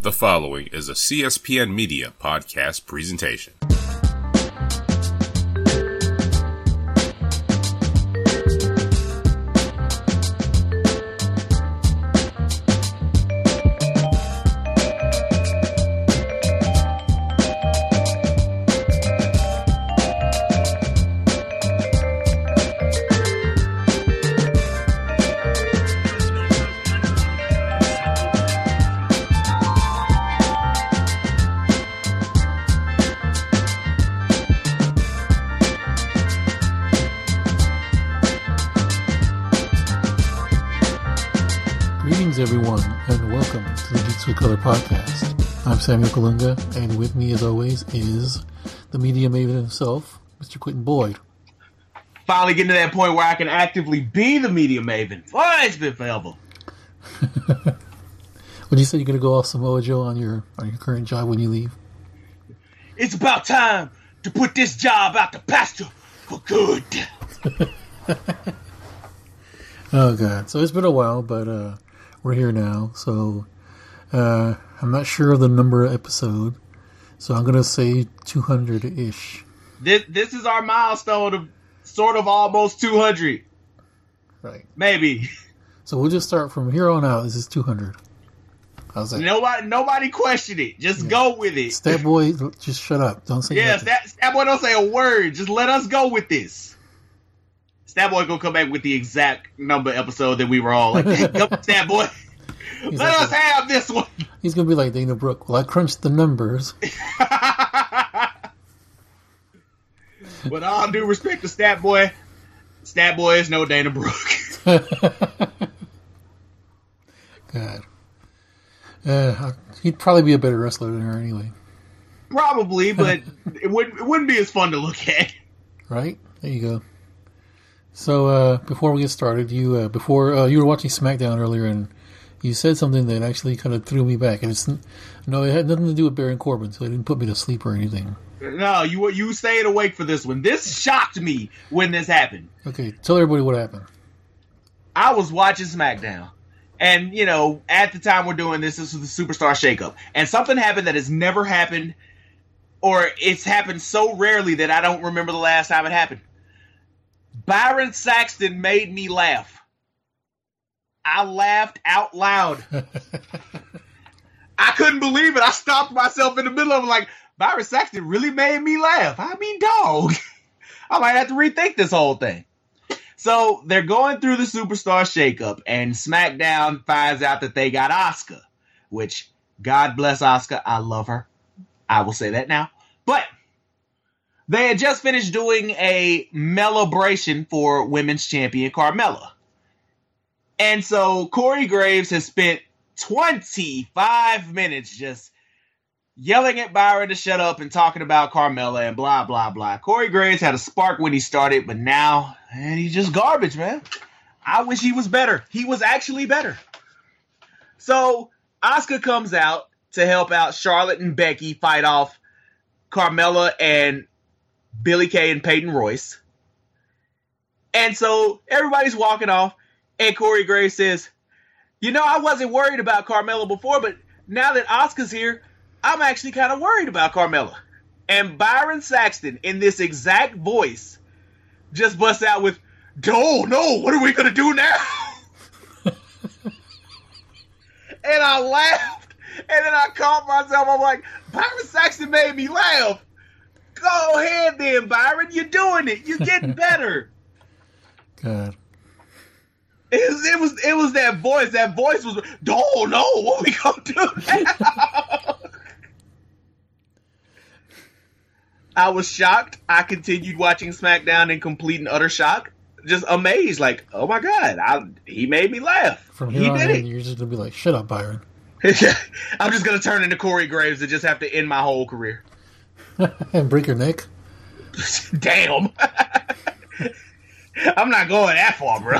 The following is a CSPN Media podcast presentation. Greetings, everyone, and welcome to the Geeks with Color podcast. I'm Samuel Kalunga, and with me, as always, is the media maven himself, Mr. Quentin Boyd. Finally getting to that point where I can actively be the media maven. Why, it's been forever. Would you say you're going to go off Samoa Joe on your current job when you leave? It's about time to put this job out to pasture for good. Oh, God. So it's been a while, but we're here now. So I'm not sure of the number of episode, so I'm going to say 200-ish. This is our milestone of sort of almost 200. Right. Maybe. So we'll just start from here on out. This is 200. How's that? Nobody question it. Just go with it. Stat Boy, just shut up. Don't say nothing. Stat Boy don't say a word. Just let us go with this. Stat Boy gonna come back with the exact number episode that we were all like, hey, come on, Stat Boy. Let us have this one. He's gonna be like Dana Brooke. Well, I crunched the numbers. With all due respect to Stat Boy is no Dana Brooke. God. He'd probably be a better wrestler than her anyway. Probably, but it wouldn't be as fun to look at. Right? There you go. So, before we get started, you were watching SmackDown earlier, and you said something that actually kind of threw me back. And it had nothing to do with Baron Corbin, so it didn't put me to sleep or anything. No, you stayed awake for this one. This shocked me when this happened. Okay, tell everybody what happened. I was watching SmackDown, and, at the time we're doing this was the Superstar Shakeup. And something happened that has never happened, or it's happened so rarely that I don't remember the last time it happened. Byron Saxton made me laugh. I laughed out loud. I couldn't believe it. I stopped myself in the middle of it like, Byron Saxton really made me laugh. I mean, dog. I might have to rethink this whole thing. So they're going through the Superstar Shakeup, and SmackDown finds out that they got Asuka, which, God bless Asuka. I love her. I will say that now. But they had just finished doing a Mellabration for Women's Champion Carmella. And so Corey Graves has spent 25 minutes just yelling at Byron to shut up and talking about Carmella and blah, blah, blah. Corey Graves had a spark when he started, but now, man, he's just garbage, man. I wish he was better. He was actually better. So Asuka comes out to help out Charlotte and Becky fight off Carmella and Billie Kay and Peyton Royce. And so everybody's walking off, and Corey Graves says, I wasn't worried about Carmella before, but now that Asuka's here, I'm actually kind of worried about Carmella. And Byron Saxton, in this exact voice, just busts out with, no, what are we going to do now? And I laughed, and then I caught myself. I'm like, Byron Saxton made me laugh. Go ahead then, Byron. You're doing it. You're getting better. God. It was that voice. That voice was, no, what we gonna do now? I was shocked. I continued watching SmackDown in complete and utter shock. Just amazed, like, oh my God, he made me laugh. From here on in, you're just gonna be like, shut up, Byron. I'm just gonna turn into Corey Graves and just have to end my whole career. And break your neck? Damn. I'm not going that far, bro.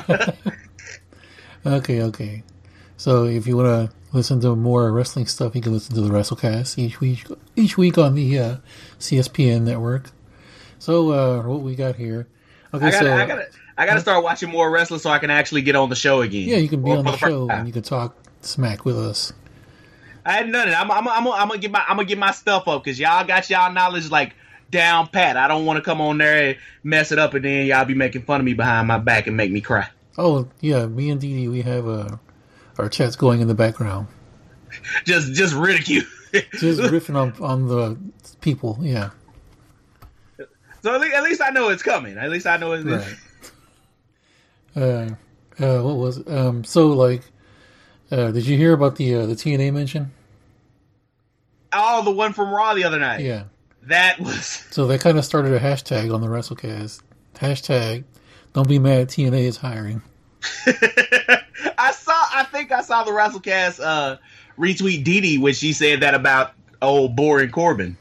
Okay. So if you want to listen to more wrestling stuff, you can listen to the WrestleCast each week on the CSPN network. So what we got here? Okay, I gotta start watching more wrestling so I can actually get on the show again. Yeah, you can be on the show and you can talk smack with us. I hadn't done it. I'm gonna get my stuff up because y'all got y'all knowledge like down pat. I don't want to come on there and mess it up, and then y'all be making fun of me behind my back and make me cry. Oh yeah, me and Dee Dee, we have our chats going in the background. just ridicule. Just riffing on the people. Yeah. So at least I know it's coming. At least I know it's right. What was it? So like, did you hear about the TNA mention? Oh, the one from Raw the other night. Yeah. That was... So they kind of started a hashtag on the WrestleCast. Hashtag, don't be mad, TNA is hiring. I think I saw the WrestleCast retweet Dee Dee when she said that about old Boring Corbin.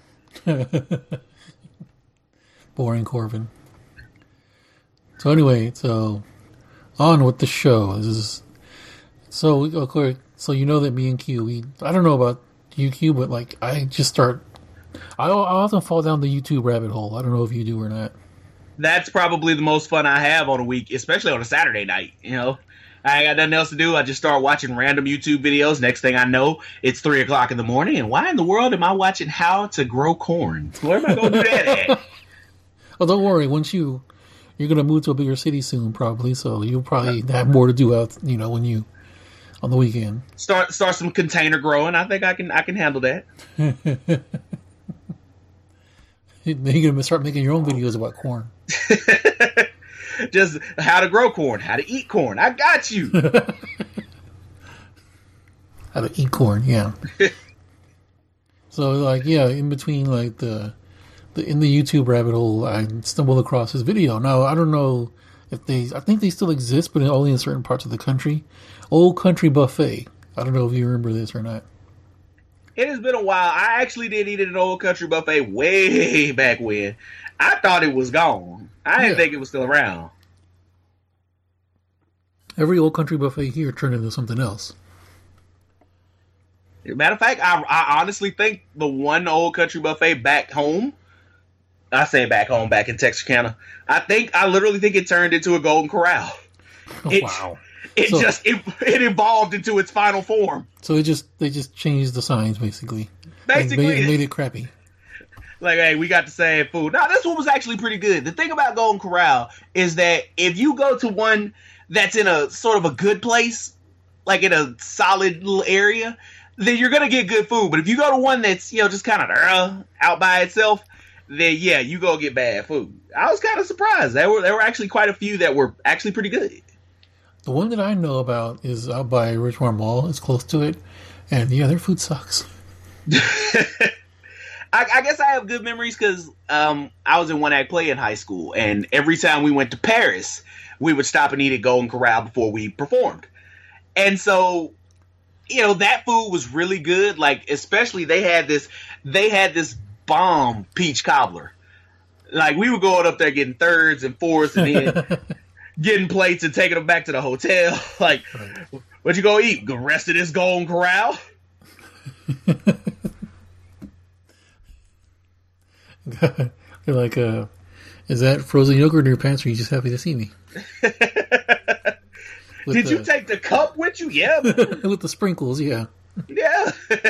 Boring Corbin. So anyway, so on with the show. So you know that me and Q, I don't know about you, Q, but like I often fall down the YouTube rabbit hole. I don't know if you do or not. That's probably the most fun I have on a week, especially on a Saturday night. You know, I ain't got nothing else to do. I just start watching random YouTube videos. Next thing I know, it's 3:00 in the morning. And why in the world am I watching How to Grow Corn? Where am I going to do that at? Oh, don't worry. Once you're going to move to a bigger city soon, probably. So you'll probably have more to do out, when you on the weekend. Start some container growing. I think I can handle that. Then you're going to start making your own videos about corn. Just how to grow corn, how to eat corn. I got you. How to eat corn, yeah. So, like, yeah, in between, like, in the YouTube rabbit hole, I stumbled across this video. Now, I don't know if I think they still exist, but only in certain parts of the country. Old Country Buffet. I don't know if you remember this or not. It has been a while. I actually did eat at an Old Country Buffet way back when. I thought it was gone. I didn't think it was still around. Every Old Country Buffet here turned into something else. Matter of fact, I honestly think the one Old Country Buffet back home, I say back home, back in Texarkana, I literally think it turned into a Golden Corral. Wow. It evolved into its final form. So they just changed the signs basically. Basically, and made it crappy. Like, hey, we got the same food. Now, this one was actually pretty good. The thing about Golden Corral is that if you go to one that's in a sort of a good place, like in a solid little area, then you're gonna get good food. But if you go to one that's just kind of out by itself, then yeah, you go get bad food. I was kind of surprised. There were actually quite a few that were actually pretty good. The one that I know about is out by Richmond Mall. It's close to it. And yeah, their food sucks. I guess I have good memories because I was in one act play in high school. And every time we went to Paris, we would stop and eat at Golden Corral before we performed. And so, that food was really good. Like, especially they had this bomb peach cobbler. Like, we were going up there getting thirds and fourths and then getting plates and taking them back to the hotel. Like, what you go eat? The rest of this Golden Corral? They're like, is that frozen yogurt in your pants, or are you just happy to see me? Did you take the cup with you? Yeah. With the sprinkles, yeah. Yeah.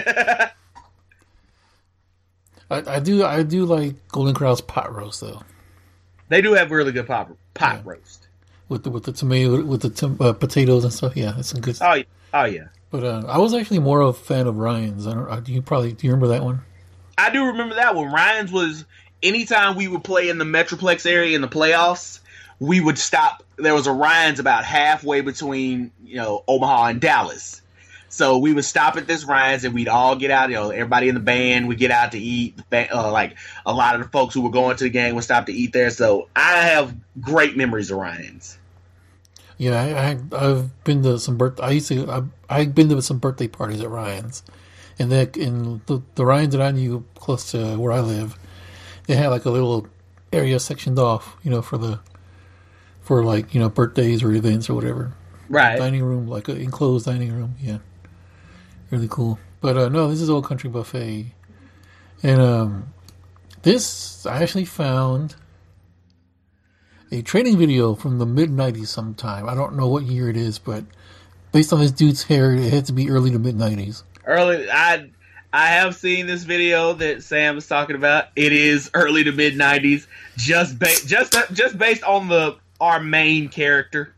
I do like Golden Corral's pot roast though. They do have really good pot roast with the tomato, with the potatoes and stuff. Yeah, it's some good stuff. Oh yeah. But I was actually more of a fan of Ryan's. Do you remember that one? I do remember that one. Ryan's was anytime we would play in the Metroplex area in the playoffs, we would stop. There was a Ryan's about halfway between Omaha and Dallas. So we would stop at this Ryan's and we'd all get out. Everybody in the band would get out to eat. Like a lot of the folks who were going to the game would stop to eat there. So I have great memories of Ryan's. Yeah, I've been to some I've been to some birthday parties at Ryan's, and the Ryan's that I knew close to where I live, they had like a little area sectioned off, for birthdays or events or whatever. Right. Dining room, like an enclosed dining room. Yeah. Really cool. But no, this is Old Country Buffet. And this, I actually found a training video from the mid-90s sometime. I don't know what year it is, but based on this dude's hair, it had to be early to mid-90s. Early, I have seen this video that Sam is talking about. It is early to mid '90s, just based on our main character,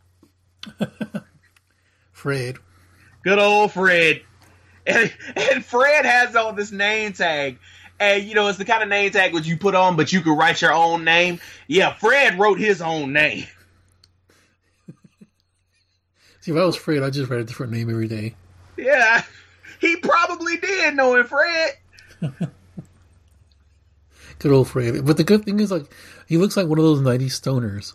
Fred. Good old Fred, and Fred has on this name tag, and it's the kind of name tag which you put on, but you can write your own name. Yeah, Fred wrote his own name. See, if I was Fred, I'd just write a different name every day. Yeah, he probably did, knowing Fred. Good old Fred. But the good thing is, like, he looks like one of those 90s stoners.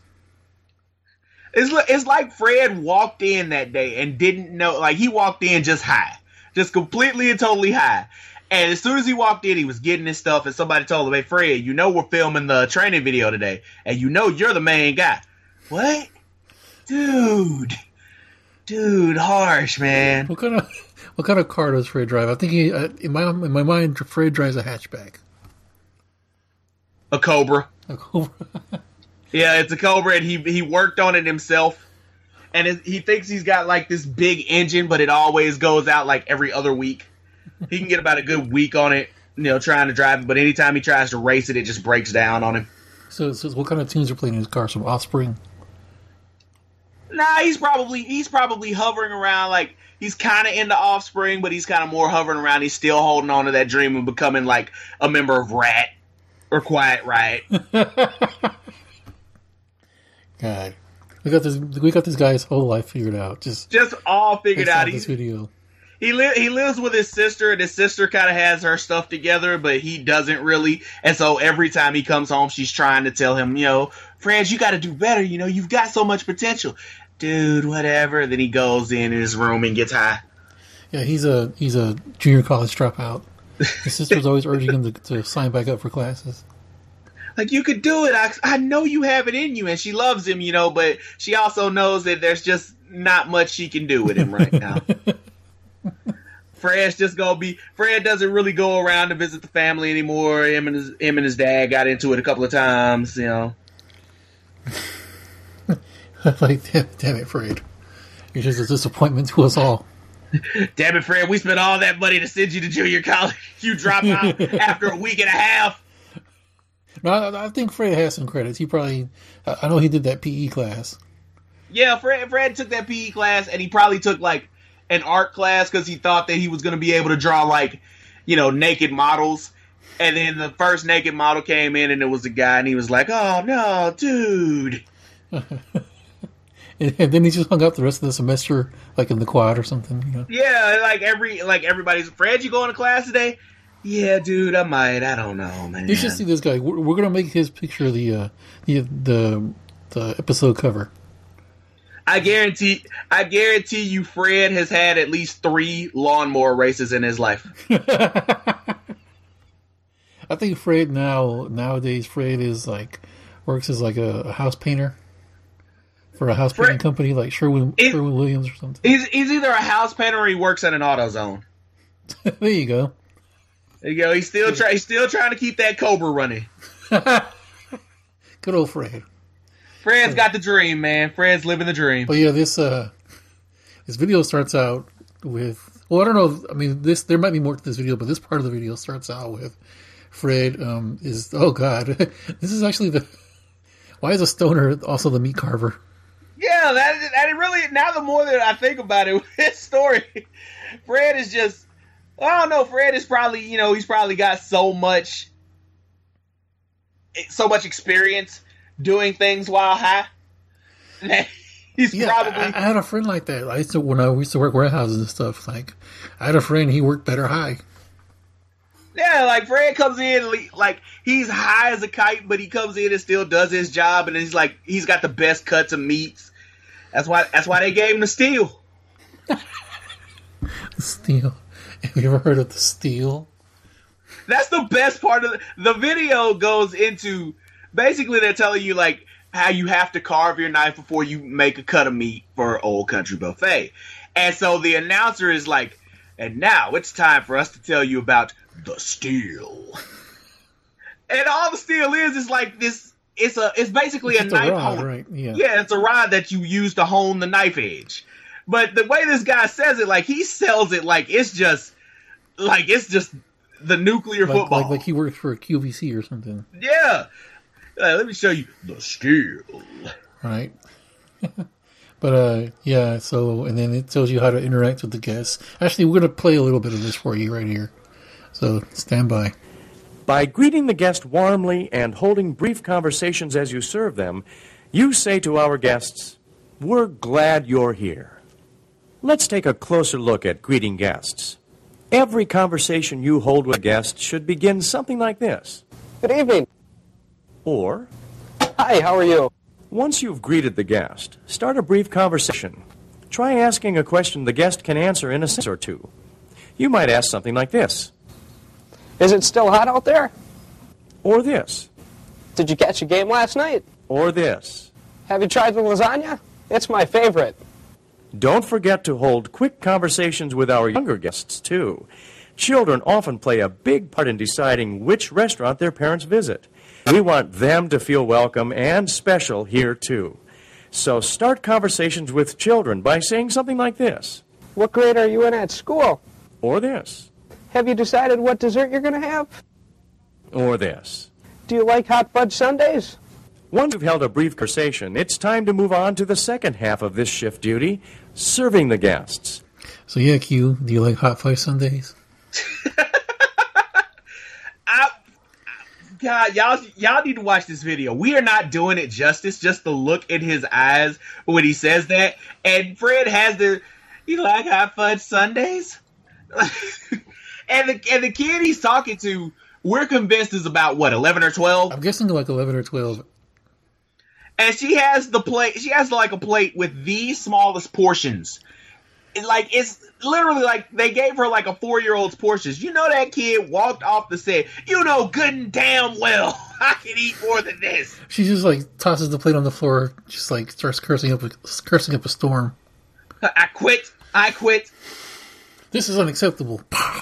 It's like Fred walked in that day and didn't know, like, he walked in just high. Just completely and totally high. And as soon as he walked in, he was getting his stuff, and somebody told him, "Hey, Fred, we're filming the training video today, and you're the main guy." What? Dude, harsh, man. What kind of car does Fred drive? I think in my mind, Fred drives a hatchback. A Cobra. A Cobra. Yeah, it's a Cobra, and he worked on it himself. And he thinks he's got like this big engine, but it always goes out like every other week. He can get about a good week on it, trying to drive it. But anytime he tries to race it, it just breaks down on him. So what kind of tunes are playing in his car? Some Offspring? Nah, he's probably hovering around, like, he's kind of into Offspring, but he's kind of more hovering around. He's still holding on to that dream of becoming like a member of Rat or Quiet Riot. God, we got this guy's whole life figured out. Just all figured out. This video. He lives with his sister, and his sister kind of has her stuff together, but he doesn't really. And so every time he comes home, she's trying to tell him, Fred, you got to do better. You've got so much potential, dude. Whatever. Then he goes in his room and gets high. Yeah, he's a junior college dropout. His sister's always urging him to sign back up for classes. Like, you could do it. I know you have it in you, and she loves him, but she also knows that there's just not much she can do with him right now. Fred doesn't really go around to visit the family anymore. Him and his dad got into it a couple of times, Like, damn it, Fred. You're just a disappointment to us all. Damn it, Fred. We spent all that money to send you to junior college. You drop out after a week and a half. No, I think Fred has some credits. He probably... I know he did that PE class. Yeah, Fred took that PE class, and he probably took, like, an art class because he thought that he was going to be able to draw, like, naked models. And then the first naked model came in, and it was a guy, and he was like, "Oh, no, dude." And then he just hung out the rest of the semester, like in the quad or something. Yeah, everybody's, "Fred, you going to class today?" "Yeah, dude, I might. I don't know, man." You should see this guy. We're gonna make his picture the episode cover. I guarantee you, Fred has had at least 3 lawnmower races in his life. I think Fred nowadays is works as like a house painter for a house painting company like Sherwin Williams or something. He's either a house painter or he works at an AutoZone. There you go. There you go. He's still trying to keep that Cobra running. Good old Fred. Fred's got the dream, man. Fred's living the dream. But yeah, this video starts out with, well, I don't know. I mean, there might be more to this video, but this part of the video starts out with Fred oh god, this is actually why is a stoner also the meat carver? Yeah, that really, now the more that I think about it, with this story, Fred is just, I don't know, Fred is probably, he's probably got so much experience doing things while high. He's probably. I had a friend like that. When I used to work warehouses and stuff. Like, I had a friend. He worked better high. Yeah, like Fred comes in, like he's high as a kite, but he comes in and still does his job, and he's got the best cuts of meats. That's why they gave him the steel. The steel. Have you ever heard of the steel? That's the best part of the video. Goes into, basically they're telling you like how you have to carve your knife before you make a cut of meat for Old Country Buffet. And so the announcer is like, "And now it's time for us to tell you about the steel." And all the steel is like this. It's basically a knife rod, hone. right? Yeah. Yeah, it's a rod that you use to hone the knife edge. But the way this guy says it, like he sells it like it's just the nuclear football. Like he works for a QVC or something. Yeah. Let me show you the skill. Right. But yeah, so and then it tells you how to interact with the guests. Actually, we're going to play a little bit of this for you right here. So stand by. By greeting the guest warmly and holding brief conversations as you serve them, you say to our guests, "We're glad you're here." Let's take a closer look at greeting guests. Every conversation you hold with a guest should begin something like this. Good evening. Or, Hi, how are you? once you've greeted the guest, start a brief conversation. Try asking a question the guest can answer in a sentence or two. You might ask something like this. Is it still hot out there? Or this. Did you catch a game last night? Or this. Have you tried the lasagna? It's my favorite. Don't forget to hold quick conversations with our younger guests, too. Children often play a big part in deciding which restaurant their parents visit. We want them to feel welcome and special here, too. So start conversations with children by saying something like this. What grade are you in at school? Or this. Have you decided what dessert you're going to have? Or this. Do you like hot fudge sundaes? Once you've held a brief conversation, it's time to move on to the second half of this shift duty, serving the guests. So yeah, Q, do you like hot fudge sundaes? God, y'all need to watch this video. We are not doing it justice. Just the look in his eyes when he says that. And Fred has you like hot fudge sundaes? and the kid he's talking to, we're convinced is about what, 11 or 12? I'm guessing like 11 or 12. And she has the plate. She has like a plate with the smallest portions. It's literally like they gave her like a 4-year-old's portions. You know that kid walked off the set. You know good and damn well I can eat more than this. She just like tosses the plate on the floor, just like starts cursing up a storm. I quit. This is unacceptable.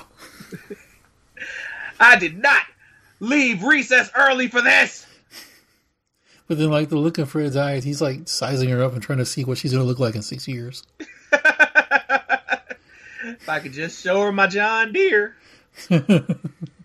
I did not leave recess early for this. But then, like, the look in Fred's eyes, he's like sizing her up and trying to see what she's going to look like in 6 years. If I could just show her my John Deere. But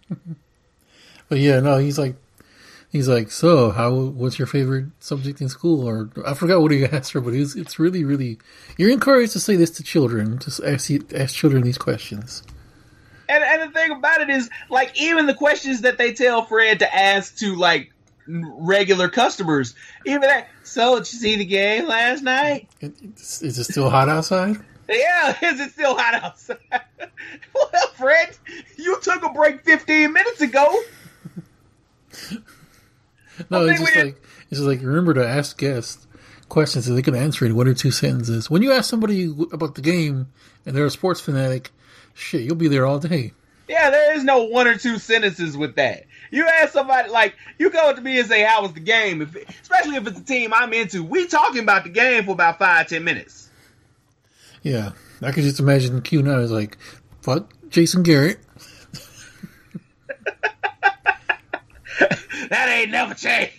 yeah, no, he's like, so what's your favorite subject in school? Or I forgot what he asked her, but it's really, really, you're encouraged to say this to children, to ask children these questions. And the thing about it is, like, even the questions that they tell Fred to ask to, like, regular customers, even that, so did you see the game last night? Is it still hot outside? Yeah, is it still hot outside? Well, Fred, you took a break 15 minutes ago. No, it's just like remember to ask guests questions so they can answer in 1 or 2 sentences. When you ask somebody about the game and they're a sports fanatic, shit, you'll be there all day. Yeah, there is no 1 or 2 sentences with that. You ask somebody, like, you go to me and say, how was the game? Especially if it's a team I'm into, we talking about the game for about 5-10 minutes. Yeah, I could just imagine Q now is like, fuck Jason Garrett. That ain't never changed.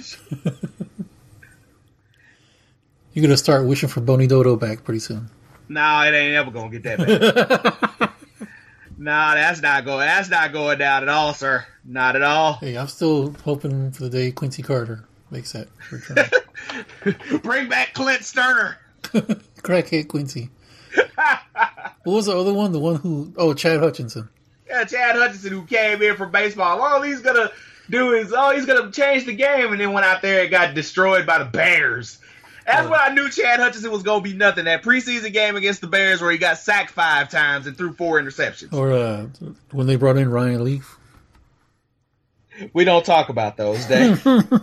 You're going to start wishing for Boney Dodo back pretty soon. No, it ain't ever going to get that back. No, that's not going down at all, sir. Not at all. Hey, I'm still hoping for the day Quincy Carter makes that return. Bring back Clint Sterner. Crackhead Quincy. What was the other one? The one who... Oh, Chad Hutchinson. Yeah, Chad Hutchinson, who came in from baseball. All he's going to do is, he's going to change the game, and then went out there and got destroyed by the Bears. That's when I knew Chad Hutchinson was going to be nothing. That preseason game against the Bears where he got sacked 5 times and threw 4 interceptions. Or when they brought in Ryan Leaf. We don't talk about those days.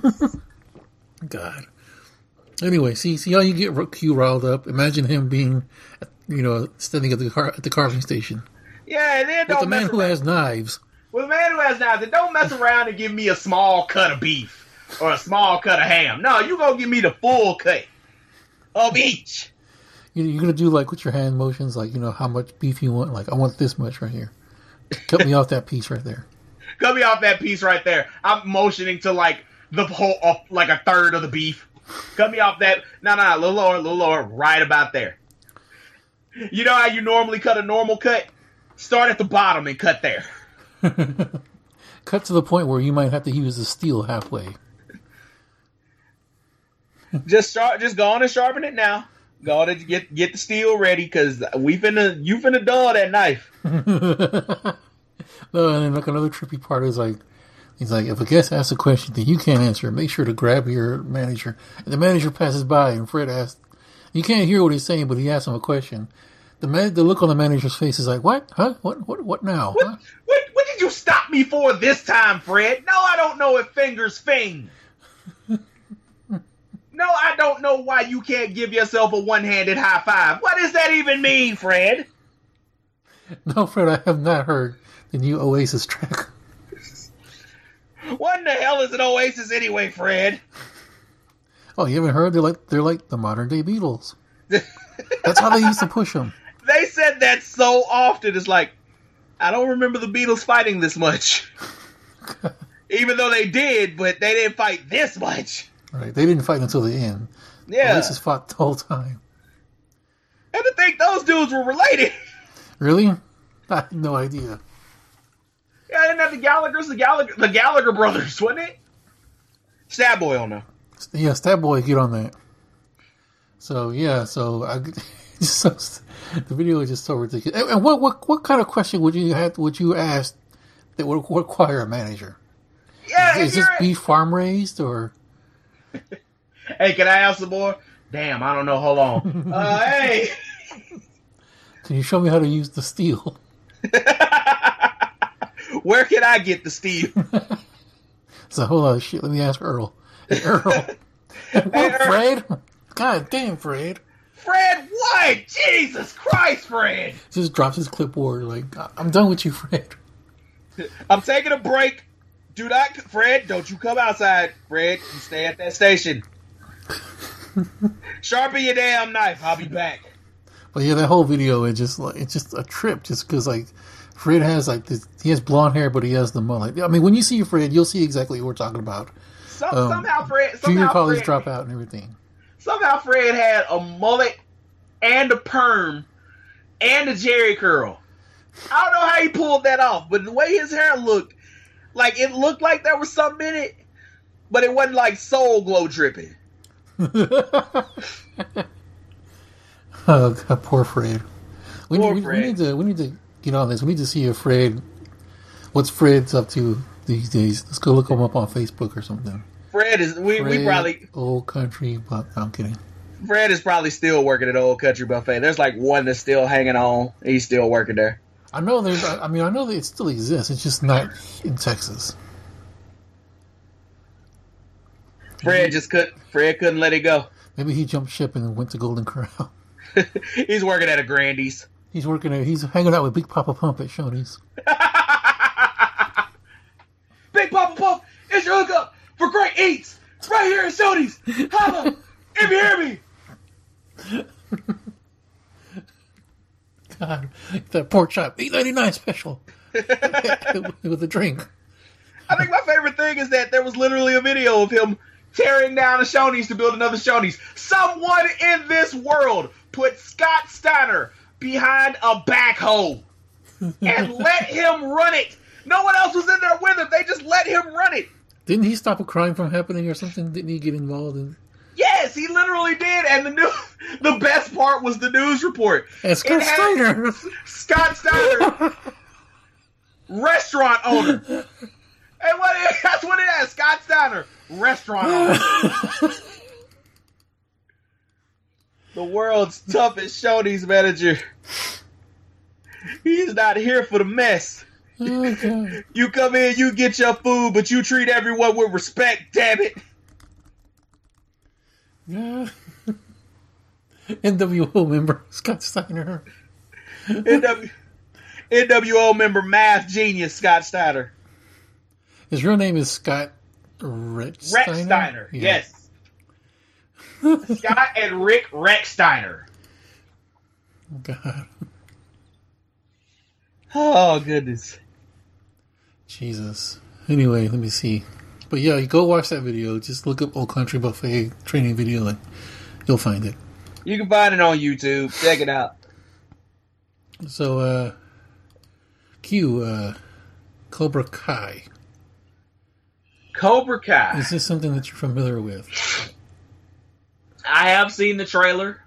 God. Anyway, see how you get Q riled up? Imagine him being, standing at the carving station. Yeah, and then with the man who has knives. With the man who has knives, and don't mess around and give me a small cut of beef or a small cut of ham. No, you gonna give me the full cut of each. You're gonna do like with your hand motions, like how much beef you want. Like I want this much right here. Cut me off that piece right there. Cut me off that piece right there. I'm motioning to like the whole, like a third of the beef. Cut me off that. No, a little lower, right about there. You know how you normally cut a normal cut? Start at the bottom and cut there. Cut to the point where you might have to use the steel halfway. Just go on and sharpen it now. Go on and get the steel ready, because you finna dull that knife. No, and then like another trippy part is like, he's like, if a guest asks a question that you can't answer, make sure to grab your manager. And the manager passes by, and Fred asks, you can't hear what he's saying, but he asks him a question. The look on the manager's face is like, what? Huh? What now? Huh? What did you stop me for this time, Fred? No, I don't know if fingers fing. No, I don't know why you can't give yourself a one-handed high five. What does that even mean, Fred? No, Fred, I have not heard the new Oasis track. What in the hell is an Oasis anyway, Fred? Oh, you haven't heard? They're like the modern day Beatles. That's how they used to push them. They said that so often. It's like, I don't remember the Beatles fighting this much. Even though they did, but they didn't fight this much. Right, they didn't fight until the end. Yeah. Oasis fought the whole time. And to think those dudes were related. Really? I had no idea. Yeah, I didn't have the Gallaghers, the Gallagher brothers, wasn't it? Stab Boy on them. Yeah, Stab Boy, get on that. So yeah, the video is just so ridiculous. And what kind of question would you ask that would require a manager? Yeah, is this beef farm raised or? Hey, can I ask some more? Damn, I don't know. Hold on. Hey, can you show me how to use the steel? Where can I get the steel? It's a whole lot of shit. Let me ask Earl. Hey, Earl. What, Fred? God damn, Fred. Fred, what? Jesus Christ, Fred. Just drops his clipboard like, I'm done with you, Fred. I'm taking a break. Do not, Fred, don't you come outside, Fred. You stay at that station. Sharpen your damn knife. I'll be back. But yeah, that whole video it's just a trip, just because like Fred has like this, he has blonde hair, but he has the mullet. I mean, when you see Fred, you'll see exactly what we're talking about. Somehow Fred, junior college dropout and everything. Somehow Fred had a mullet and a perm and a Jerry curl. I don't know how he pulled that off, but the way his hair looked, like it looked like there was something in it, but it wasn't like Soul Glow dripping. Oh God, poor Fred. We Fred. need to get on this. We need to see if what's Fred's up to these days. Let's go look him up on Facebook or something. Fred is we probably Old Country, but I'm kidding. Fred is probably still working at Old Country Buffet. There's like one that's still hanging on. He's still working there. I know I know that it still exists. It's just not in Texas. Fred couldn't let it go. Maybe he jumped ship and went to Golden Corral. He's working at a Grandy's. He's hanging out with Big Papa Pump at Shoney's. Big Papa Pump is your hookup for great eats right here at Shoney's. Holla, if you hear me. God, that pork chop, $8.99 special with a drink. I think my favorite thing is that there was literally a video of him tearing down a Shoney's to build another Shoney's. Someone in this world put Scott Steiner behind a backhoe and let him run it. No one else was in there with him. They just let him run it. Didn't he stop a crime from happening or something? Didn't he get involved in? Yes, he literally did. And the best part was the news report. And Scott Steiner. Scott Steiner, restaurant owner. And that's what it is. Scott Steiner, restaurant owner. The world's toughest Shoney's manager. He's not here for the mess. Okay. You come in, you get your food, but you treat everyone with respect, damn it. Yeah. NWO member Scott Steiner. NWO member math genius Scott Steiner. His real name is Scott Rex Steiner. Yeah. Yes. Scott and Rick Recksteiner. God. Oh, goodness. Jesus. Anyway, let me see. But yeah, you go watch that video. Just look up Old Country Buffet training video and you'll find it. You can find it on YouTube. Check it out. So, Q, Cobra Kai. Cobra Kai. Is this something that you're familiar with? I have seen the trailer.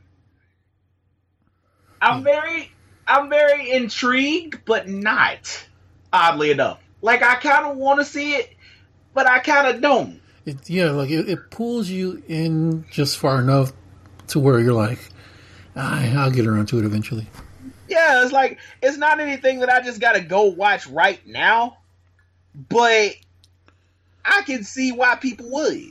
I'm very intrigued, but not, oddly enough. Like, I kind of want to see it, but I kind of don't. It pulls you in just far enough to where you're like, I'll get around to it eventually. Yeah, it's like, it's not anything that I just gotta go watch right now, but I can see why people would.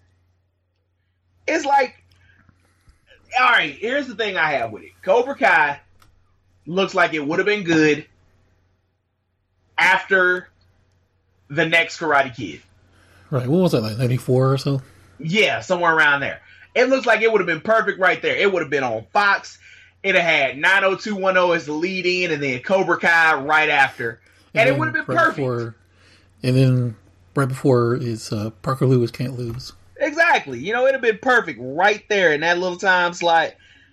It's like, alright, here's the thing I have with it. Cobra Kai looks like it would have been good after the next Karate Kid. Right, what was that, like 94 or so? Yeah, somewhere around there. It looks like it would have been perfect right there. It would have been on Fox. It had 90210 as the lead in, and then Cobra Kai right after. And it would have been perfect. And then right before is Parker Lewis Can't Lose. Exactly. You know, it'd have been perfect right there in that little time slot.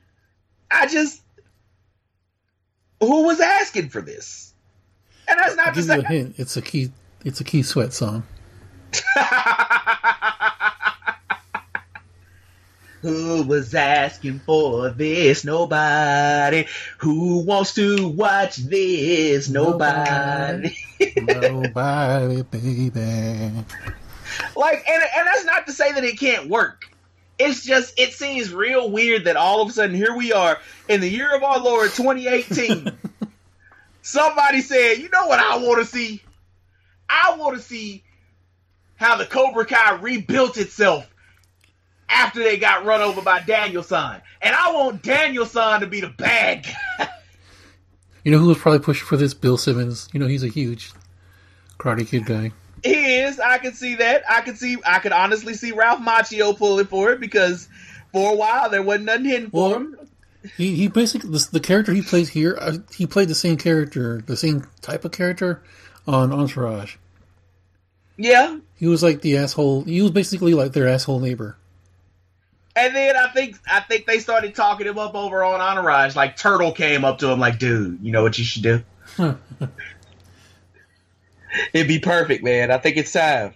Who was asking for this? And that's not I'll give you a hint. It's a Keith Sweat song. Who was asking for this? Nobody. Who wants to watch this? Nobody. Nobody, baby. Like, and that's not to say that it can't work. It's just, it seems real weird that all of a sudden here we are in the year of our Lord 2018. Somebody said, you know what I want to see? I want to see how the Cobra Kai rebuilt itself after they got run over by Daniel-san. And I want Daniel-san to be the bad guy. You know who was probably pushing for this? Bill Simmons. You know, he's a huge Karate Kid guy. He is. I can see that. I could honestly see Ralph Macchio pulling for it because for a while there wasn't nothing hidden for him. He basically, the character he plays here, he played the same character, the same type of character on Entourage. Yeah. He was like the asshole. He was basically like their asshole neighbor. And then I think they started talking him up over on Entourage. Like Turtle came up to him like, dude, you know what you should do? It'd be perfect, man. I think it's time.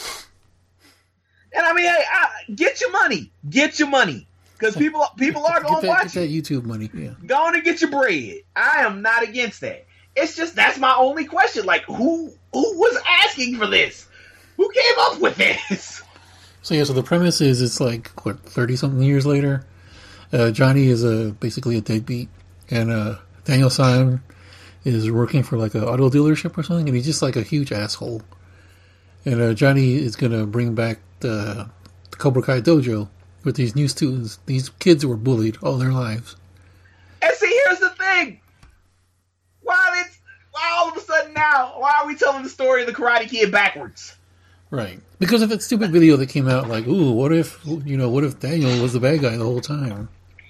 And I mean, hey, get your money. Get your money. Because people are going to watch it. Get that YouTube money, yeah. Go on and get your bread. I am not against that. It's just, that's my only question. Like, who was asking for this? Who came up with this? So the premise is it's like, 30-something years later? Johnny is basically a deadbeat. And Daniel-san is working for like an auto dealership or something, and he's just like a huge asshole. And Johnny is going to bring back the Cobra Kai dojo with these new students. These kids who were bullied all their lives. And see, here's the thing. Why all of a sudden now, why are we telling the story of the Karate Kid backwards? Right. Because of that stupid video that came out, like, ooh, what if Daniel was the bad guy the whole time?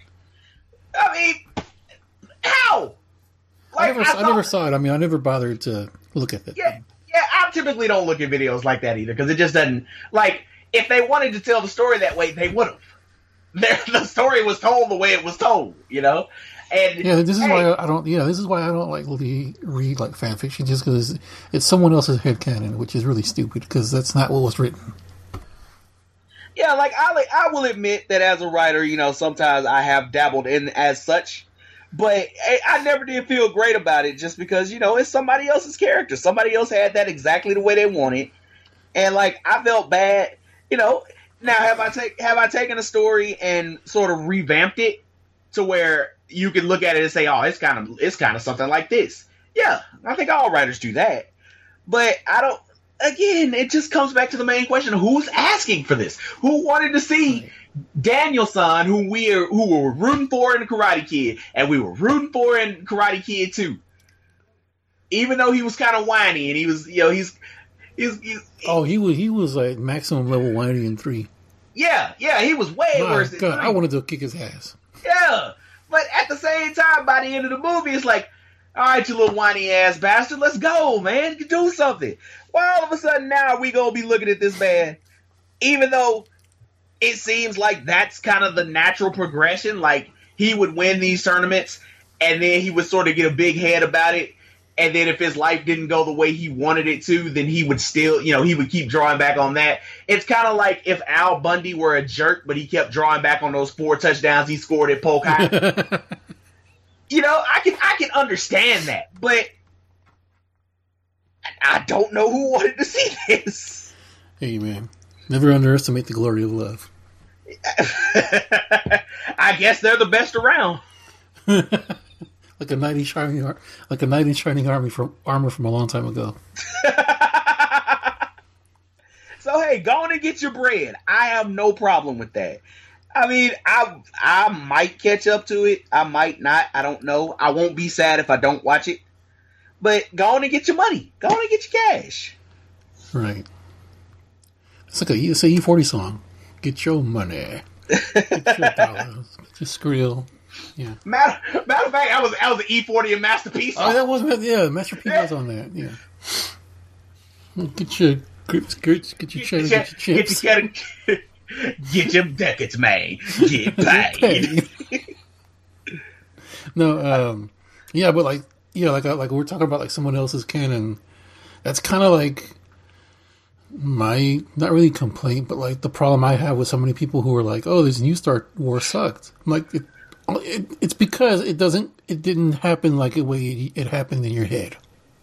I mean, how? Like, I never saw it. I mean, I never bothered to look at it. Yeah, I typically don't look at videos like that either, because it just doesn't, like, if they wanted to tell the story that way, they would have. The story was told the way it was told, you know? And yeah, this is why I don't. Yeah, this is why I don't like read like fan fiction, just because it's someone else's headcanon, which is really stupid because that's not what was written. Yeah, like I will admit that as a writer, you know, sometimes I have dabbled in as such, but I never did feel great about it, just because, you know, it's somebody else's character. Somebody else had that exactly the way they wanted, and like I felt bad, you know. Now have I taken a story and sort of revamped it to where you can look at it and say, oh, it's kind of something like this. Yeah, I think all writers do that. But I don't, again, it just comes back to the main question, who's asking for this? Who wanted to see Daniel-san, who were rooting for in the Karate Kid, and we were rooting for in Karate Kid 2. Even though he was kind of whiny, and he was, you know, he was like maximum level whiny in 3. Yeah, he was way worse than 3. I wanted to kick his ass. Yeah. But at the same time, by the end of the movie, it's like, all right, you little whiny ass bastard, let's go, man. You do something. Well, all of a sudden now we gonna be looking at this man, even though it seems like that's kind of the natural progression. Like, he would win these tournaments, and then he would sort of get a big head about it. And then if his life didn't go the way he wanted it to, then he would still, he would keep drawing back on that. It's kind of like if Al Bundy were a jerk, but he kept drawing baback on those 4 touchdowns he scored at Polk High. I can understand that, but I don't know who wanted to see this. Hey, man. Never underestimate the glory of love. I guess they're the best around. Like a knight in shining armor from a long time ago. So hey, go on and get your bread. I have no problem with that. I mean, I might catch up to it. I might not. I don't know. I won't be sad if I don't watch it. But go on and get your money. Go on and get your cash. Right. It's like it's an E40 song. Get your money. Get your dollars. Get your skrill. Yeah. Matter of fact, I was an E40 and Masterpiece. Oh, that was Master P was on that. Yeah. Get your cheddar, get your chips. Get your ducats, man. Get paid. No, yeah, but like we're talking about like someone else's canon. That's kind of like my not really complaint, but like the problem I have with so many people who are like, "Oh, this new Star Wars sucked." I'm like, it's because it didn't happen like the way it happened in your head.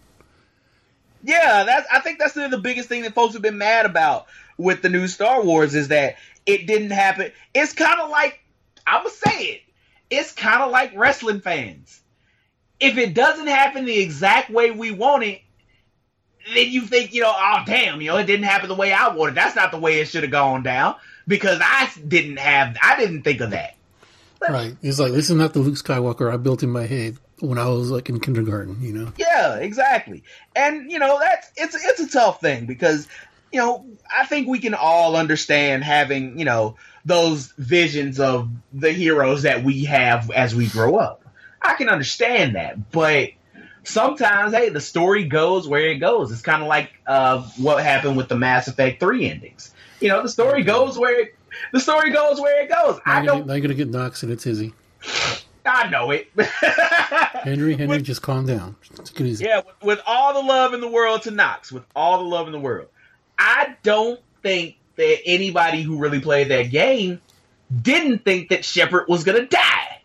Yeah, I think that's the biggest thing that folks have been mad about with the new Star Wars is that it didn't happen. It's kind of like, I'm going to say it, it's kind of like wrestling fans. If it doesn't happen the exact way we want it, then you think, oh, damn, it didn't happen the way I wanted. That's not the way it should have gone down because I didn't think of that. Right. It's like, this is not the Luke Skywalker I built in my head when I was like in kindergarten, Yeah, exactly. And, it's a tough thing because, I think we can all understand having, those visions of the heroes that we have as we grow up. I can understand that, but sometimes, hey, the story goes where it goes. It's kind of like what happened with the Mass Effect 3 endings. The story goes where it goes. Now you're going to get Knox and it's Izzy. I know it. Henry, just calm down. Take it easy. Yeah, with all the love in the world to Knox, with all the love in the world. I don't think that anybody who really played that game didn't think that Shepard was going to die.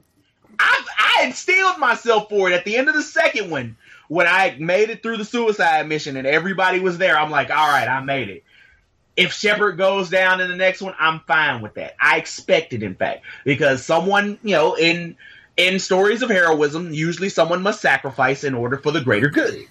I had steeled myself for it at the end of the second one when I made it through the suicide mission and everybody was there. I'm like, all right, I made it. If Shepard goes down in the next one, I'm fine with that. I expect it, in fact, because someone, in stories of heroism, usually someone must sacrifice in order for the greater good.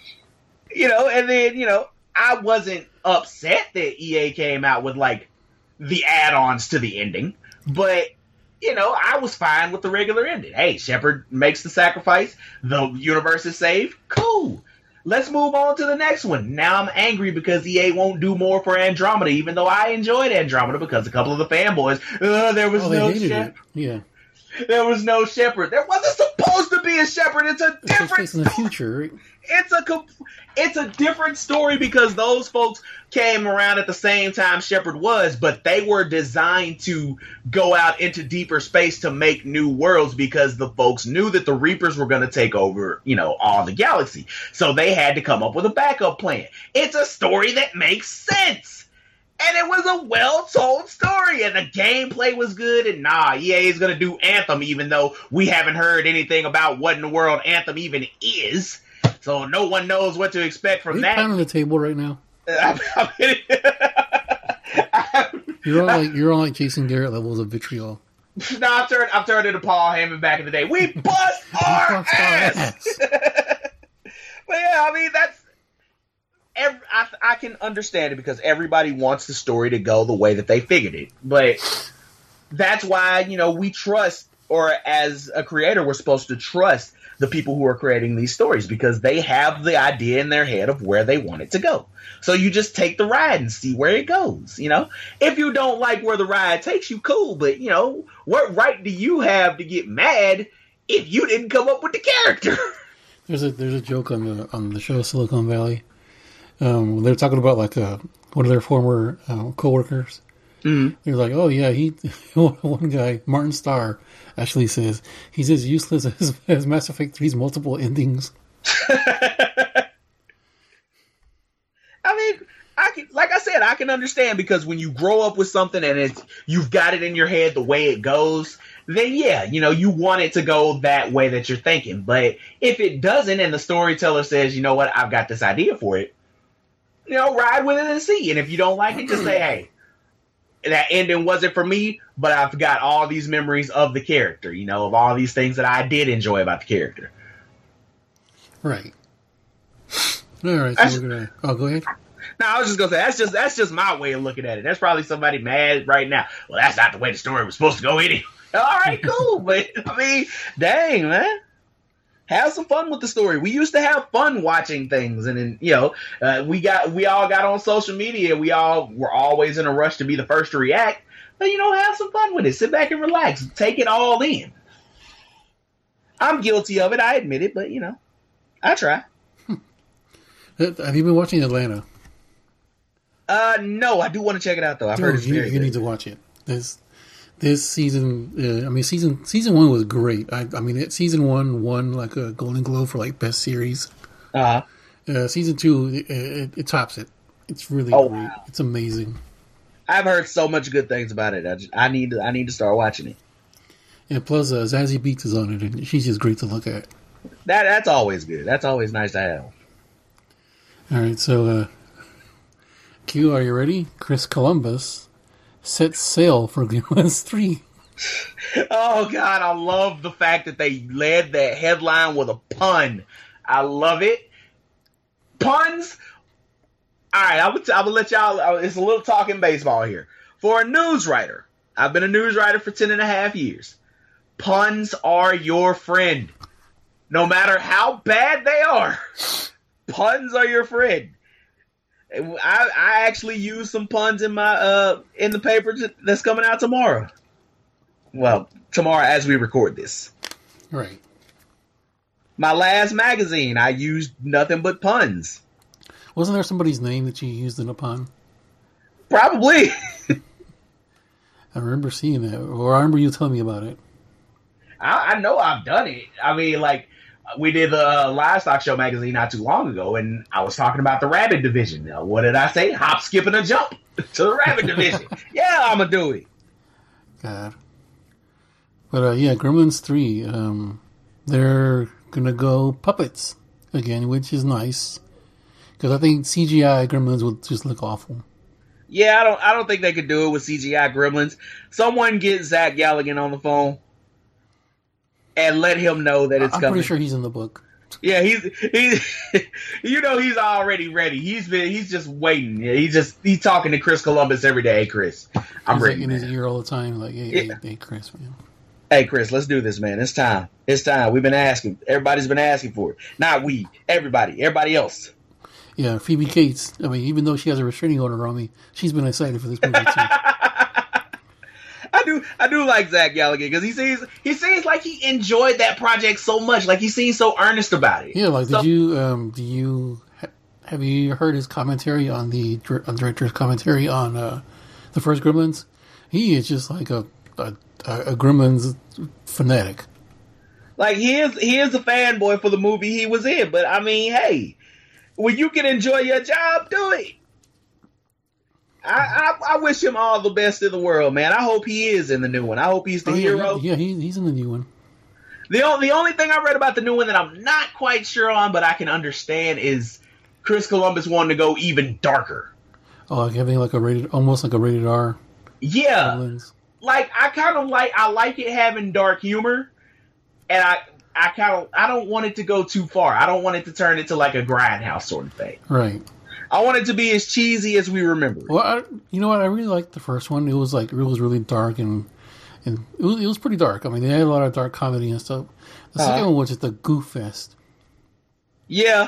And then, I wasn't upset that EA came out with, like, the add-ons to the ending, but, I was fine with the regular ending. Hey, Shepard makes the sacrifice, the universe is saved, cool. Let's move on to the next one. Now I'm angry because EA won't do more for Andromeda, even though I enjoyed Andromeda because a couple of the fanboys, there was no Shepard. Yeah. There was no Shepard. There wasn't supposed to be a Shepard. It's a different in the future. Right? It's a different story because those folks came around at the same time Shepard was, but they were designed to go out into deeper space to make new worlds because the folks knew that the Reapers were going to take over, all the galaxy. So they had to come up with a backup plan. It's a story that makes sense. And it was a well-told story, and the gameplay was good, and EA is going to do Anthem, even though we haven't heard anything about what in the world Anthem even is. So no one knows what to expect from that. Are you on the table right now? You're on like Jason Garrett levels of vitriol. No, I've turned into Paul Heyman back in the day. We bust our ass! But yeah, I mean, I can understand it because everybody wants the story to go the way that they figured it. But that's why, we trust, or as a creator, we're supposed to trust the people who are creating these stories because they have the idea in their head of where they want it to go. So you just take the ride and see where it goes, If you don't like where the ride takes you, cool. But, what right do you have to get mad if you didn't come up with the character? There's a joke on the show Silicon Valley. They're talking about like one of their former coworkers, They're like, oh yeah, he one guy, Martin Starr, actually says he's as useless as Mass Effect 3's multiple endings. I mean, like I said, I can understand, because when you grow up with something and you've got it in your head the way it goes, then yeah, you want it to go that way that you're thinking. But if it doesn't, and the storyteller says, you know what, I've got this idea for it, ride with it and see. And if you don't like it, just say, hey, that ending wasn't for me, but I've got all these memories of the character, of all these things that I did enjoy about the character. Right. All right, so we're gonna. Oh, go ahead. No, I was just gonna say that's just my way of looking at it. That's probably somebody mad right now. Well, that's not the way the story was supposed to go anyway. All right, cool, but I mean, dang, man. Have some fun with the story. We used to have fun watching things, and then we all got on social media. We all were always in a rush to be the first to react. But have some fun with it. Sit back and relax. Take it all in. I'm guilty of it. I admit it, but I try. Have you been watching Atlanta? No, I do want to check it out though. I've heard it's very good. You need to watch it. This season, season 1 was great. I mean, season 1 won like a Golden Globe for like best series. Season 2, it tops it. It's really great. Wow. It's amazing. I've heard so much good things about it. I need to start watching it. And plus, Zazie Beetz is on it, and she's just great to look at. That's always good. That's always nice to have. All right, so Q, are you ready? Chris Columbus sets sail for Gremlins 3. Oh, God, I love the fact that they led that headline with a pun. I love it. Puns? All right, I will let y'all, it's a little talking baseball here. For a news writer, I've been a news writer for 10 and a half years. Puns are your friend. No matter how bad they are, puns are your friend. I actually use some puns in my in the paper that's coming out tomorrow. Well, tomorrow as we record this. Right. My last magazine, I used nothing but puns. Wasn't there somebody's name that you used in a pun? Probably. I remember seeing that, or I remember you telling me about it. I know I've done it. I mean, like, we did the Livestock Show magazine not too long ago, and I was talking about the rabbit division. Now, what did I say? Hop, skip, and a jump to the rabbit division. Yeah, I'm going to do it. God. But, yeah, Gremlins 3, they're going to go puppets again, which is nice. Because I think CGI Gremlins would just look awful. Yeah, I don't think they could do it with CGI Gremlins. Someone get Zach Galligan on the phone and let him know that it's coming. I'm pretty sure he's in the book. Yeah, he's he's already ready. He's just waiting. He's talking to Chris Columbus every day. Hey, Chris, I'm ready. Like in his ear all the time, like, hey, Chris, man. Hey, Chris, let's do this, man. It's time. It's time. We've been asking. Everybody's been asking for it. Not we. Everybody else. Yeah, Phoebe Cates. I mean, even though she has a restraining order on me, she's been excited for this movie too. I do like Zach Galligan because he seems like he enjoyed that project so much. Like he seems so earnest about it. Yeah, like have you heard his commentary on the director's commentary on the first Gremlins? He is just like a Gremlins fanatic. Like he is a fanboy for the movie he was in. But I mean, hey, when you can enjoy your job, do it. I wish him all the best in the world, man. I hope he is in the new one. I hope he's the hero. Yeah, he's in the new one. The only thing I read about the new one that I'm not quite sure on, but I can understand, is Chris Columbus wanting to go even darker. Oh, like having like almost like a rated R. Yeah, Gremlins. Like I like it having dark humor, and I don't want it to go too far. I don't want it to turn into like a Grindhouse sort of thing. Right. I want it to be as cheesy as we remember. Well, you know what? I really liked the first one. It was really dark and it was pretty dark. I mean, they had a lot of dark comedy and stuff. The second one was just a goof fest. Yeah.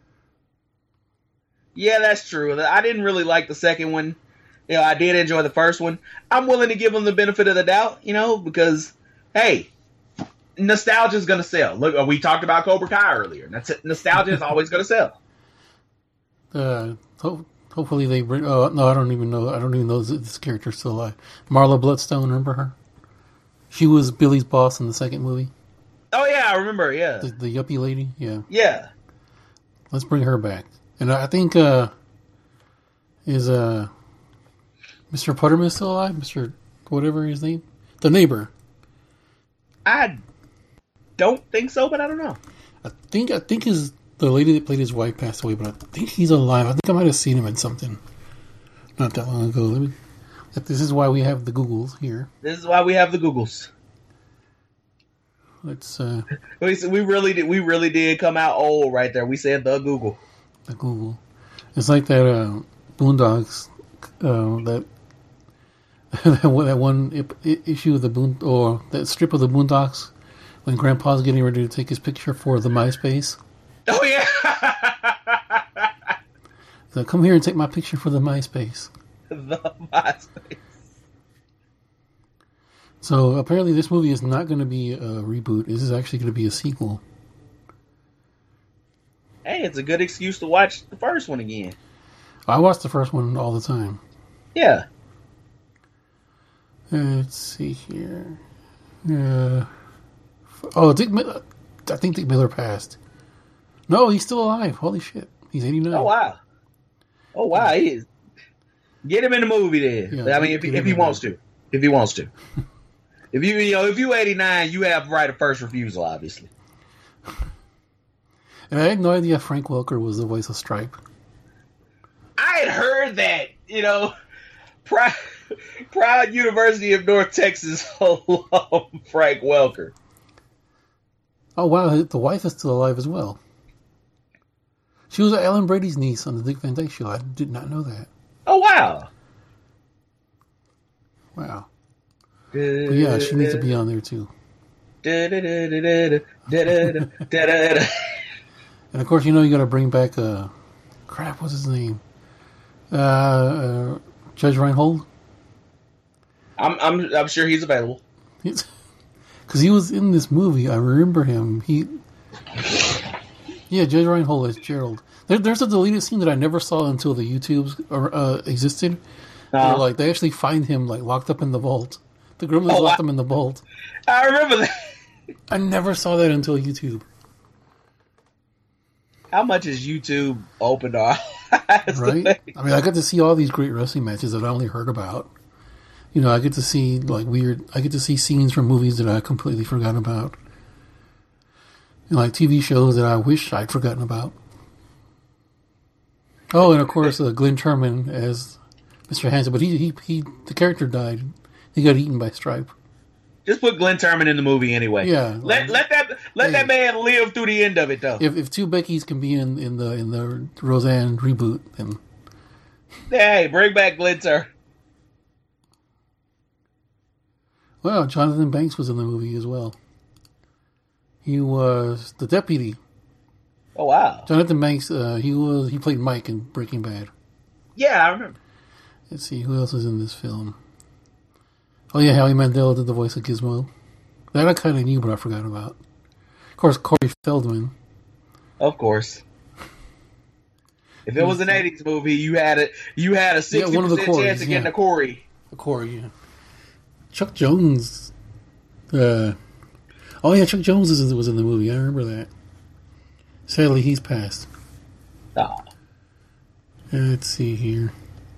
Yeah, that's true. I didn't really like the second one. You know, I did enjoy the first one. I'm willing to give them the benefit of the doubt, because, hey, nostalgia is going to sell. Look, we talked about Cobra Kai earlier. Nostalgia is always going to sell. Hopefully they bring. Oh no, I don't even know. I don't even know this character's still alive. Marla Bloodstone, remember her? She was Billy's boss in the second movie. Oh yeah, I remember. Yeah, the yuppie lady. Yeah. Yeah. Let's bring her back. And I think is Mr. Putterman still alive? Mr. whatever his name, the neighbor. I don't think so, but I don't know. I think the lady that played his wife passed away, but I think he's alive. I think I might have seen him in something not that long ago. This is why we have the Googles here. This is why we have the Googles. Let's we really did come out old right there. We said the Google. The Google. It's like that Boondocks that that one issue of the or that strip of the Boondocks when Grandpa's getting ready to take his picture for the MySpace. Oh yeah. So come here and take my picture for the MySpace. The MySpace. So apparently this movie is not going to be a reboot. This is actually going to be a sequel. Hey, it's a good excuse to watch the first one again. I watch the first one all the time. Yeah. Let's see here. I think Dick Miller passed. No, he's still alive. Holy shit. He's 89. Oh, wow. He is. Get him in the movie then. Yeah, I mean, if he wants to. If he wants to. If you 89, you have right of first refusal, obviously. And I had no idea Frank Welker was the voice of Stripe. I had heard that, proud University of North Texas alum Frank Welker. Oh wow, the wife is still alive as well. She was Alan Brady's niece on the Dick Van Dyke Show. I did not know that. Oh wow. Wow. But yeah, she needs to be on there too. And of course, you got to bring back what's his name? Judge Reinhold. I'm sure he's available. Because he was in this movie. I remember him. Judge Reinhold as Gerald. There's a deleted scene that I never saw until the YouTubes existed. Where, they actually find him locked up in the vault. The Gremlins locked him in the vault. I remember that. I never saw that until YouTube. How much is YouTube opened our eyes? Right? I mean, I got to see all these great wrestling matches that I only heard about. I get to see I get to see scenes from movies that I completely forgot about. TV shows that I wish I'd forgotten about. Oh, and of course, Glenn Turman as Mr. Hansen, but the character died. He got eaten by Stripe. Just put Glenn Turman in the movie anyway. Yeah, let that man live through the end of it though. If two Beckys can be in the Roseanne reboot, then hey, bring back Glenn Turman. Well, Jonathan Banks was in the movie as well. He was the deputy. Oh wow! Jonathan Banks. He played Mike in Breaking Bad. Yeah, I remember. Let's see who else is in this film. Oh yeah, Howie Mandel did the voice of Gizmo. That I kind of knew, but I forgot about. Of course, Corey Feldman. Of course. If it was an '80s movie, you had a 60% chance of getting a Corey. A Corey, yeah. Chuck Jones. Chuck Jones was in the movie. I remember that. Sadly, he's passed. Oh. Let's see here.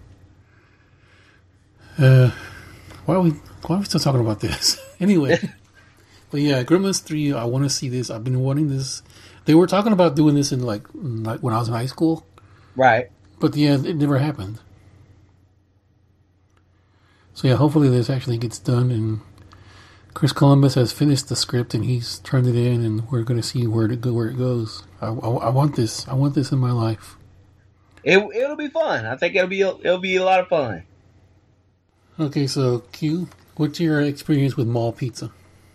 Why are we still talking about this? Anyway. But yeah, Gremlins 3, I want to see this. I've been wanting this. They were talking about doing this in when I was in high school. Right. But yeah, it never happened. So yeah, hopefully this actually gets done, and Chris Columbus has finished the script and he's turned it in, and we're going to see where it goes. I want this. I want this in my life. It'll be fun. I think it'll be a lot of fun. Okay, so Q, what's your experience with mall pizza?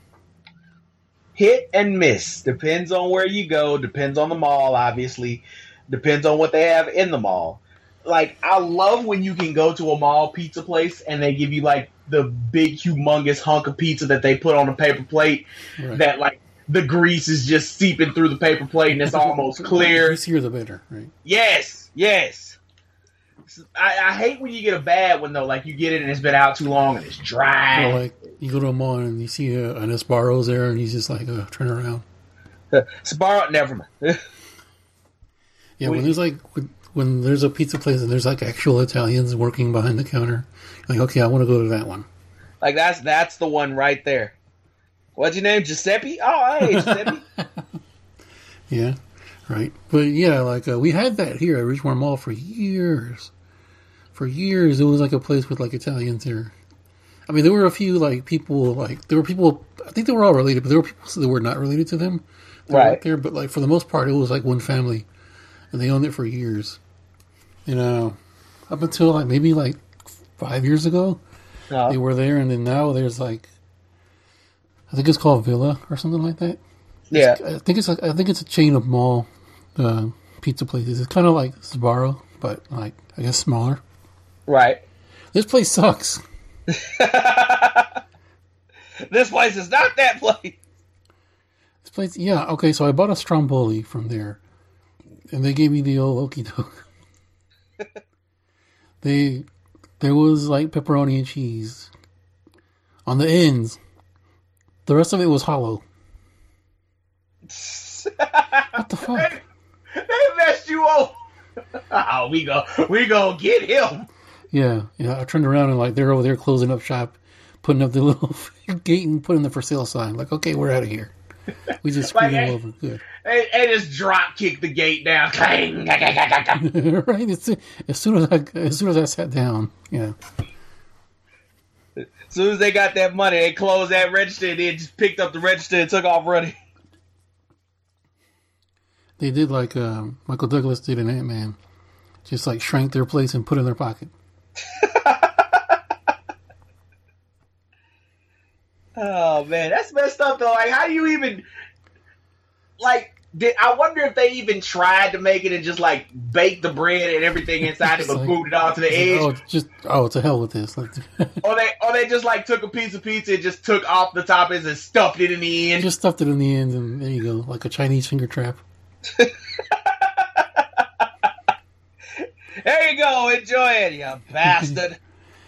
Hit and miss. Depends on where you go. Depends on the mall, obviously. Depends on what they have in the mall. I love when you can go to a mall pizza place and they give you the big humongous hunk of pizza that they put on a paper plate, right, that the grease is just seeping through the paper plate and it's almost clear. The greasier the better, right? Yes. I hate when you get a bad one though. Like you get it and it's been out too long and it's dry. Or like you go to a mall and you see an Sbarro's there, and he's just like, turn around. Sbarro, never mind. Yeah, when there's a pizza place and there's like actual Italians working behind the counter, like, okay, I want to go to that one. Like that's the one right there. What's your name, Giuseppe? Oh, hey, Giuseppe. Yeah, right. But yeah, like we had that here at Ridgemore Mall for years. For years, it was like a place with like Italians here. I mean, there were a few like people, like there were people. I think they were all related, but there were people that were not related to them. Right there, but like for the most part, it was like one family. And they owned it for years. You know, up until like maybe like 5 years ago, they were there. And then now there's like, I think it's called Villa or something like that. Yeah, I think it's a chain of mall pizza places. It's kind of like Sbarro, but like I guess smaller. Right. This place sucks. This place is not that place. This place, yeah. Okay, so I bought a Stromboli from there. And they gave me the old okie doke. There was like pepperoni and cheese on the ends. The rest of it was hollow. What the fuck? They messed you up. Oh, we go get him. Yeah. I turned around and like they're over there closing up shop, putting up the little gate and putting the for sale sign. Like, okay, we're out of here. We just screwed them over. Good. And just drop kick the gate down. Clang. Right. As soon as I sat down, yeah. As soon as they got that money, they closed that register. And they just picked up the register and took off running. They did like Michael Douglas did in Ant-Man, just like shrank their place and put it in their pocket. Oh man, that's messed up though. Like, how do you even like? I wonder if they even tried to make it and just like bake the bread and everything inside it, but like, moved it all to the edge. To hell with this. or they just like took a piece of pizza and just took off the toppings and stuffed it in the end. Just stuffed it in the end, and there you go, like a Chinese finger trap. There you go, enjoy it, you bastard.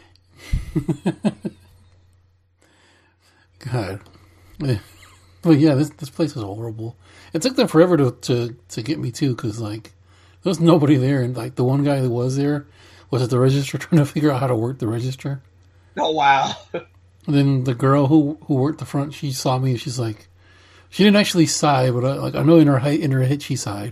God. But yeah, this place was horrible. It took them forever to get me too, because like there was nobody there, and like the one guy that was there was at the register trying to figure out how to work the register. Oh wow! And then the girl who worked the front, she saw me, and she's like, she didn't actually sigh, but I know in her head she sighed.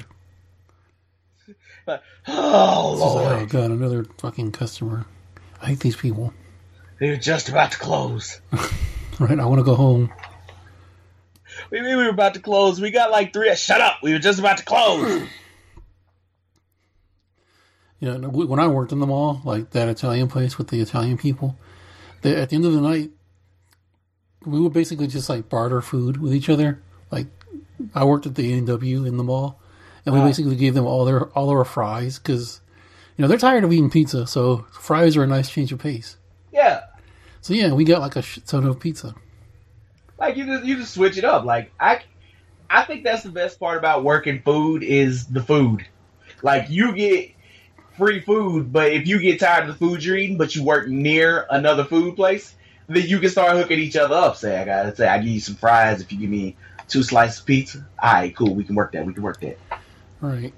Oh Lord! Like, oh God, another fucking customer. I hate these people. They're just about to close. Right, I want to go home. We were about to close. We got like 3. Shut up! We were just about to close. Yeah, when I worked in the mall, like that Italian place with the Italian people, at the end of the night, we would basically just like barter food with each other. Like I worked at the A&W in the mall, and we basically gave them all our fries because they're tired of eating pizza, so fries are a nice change of pace. Yeah. So yeah, we got like a shit ton of pizza. Like you just switch it up. Like I think that's the best part about working food is the food. Like you get free food, but if you get tired of the food you're eating, but you work near another food place, then you can start hooking each other up. Say I give you some fries if you give me 2 slices of pizza. All right, cool. We can work that. All right.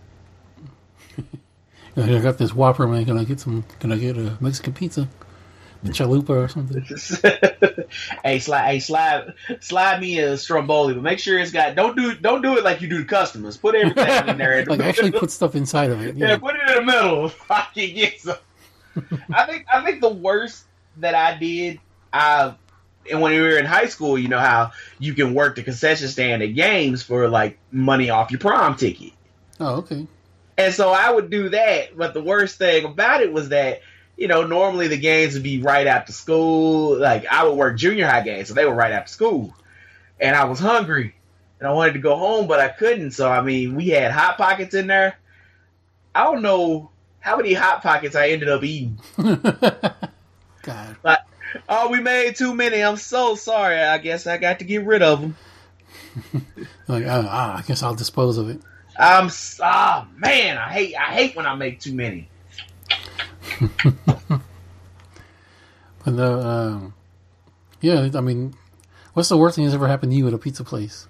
I got this Whopper, man. Can I get a Mexican pizza? The chalupa or something. Hey, slide me a Stromboli, but make sure it's got. Don't do it like you do to customers. Put everything in there. Like actually put stuff inside of it. Yeah, put it in the middle. I can get some. I think the worst that I did, and when we were in high school, you know how you can work the concession stand at games for like money off your prom ticket. Oh, okay. And so I would do that, but the worst thing about it was that, normally the games would be right after school. Like, I would work junior high games, so they were right after school. And I was hungry, and I wanted to go home, but I couldn't. So, we had Hot Pockets in there. I don't know how many Hot Pockets I ended up eating. God. Like, we made too many. I'm so sorry. I guess I got to get rid of them. Like, I guess I'll dispose of it. Man, I hate when I make too many. But no, yeah, I mean, what's the worst thing that's ever happened to you at a pizza place?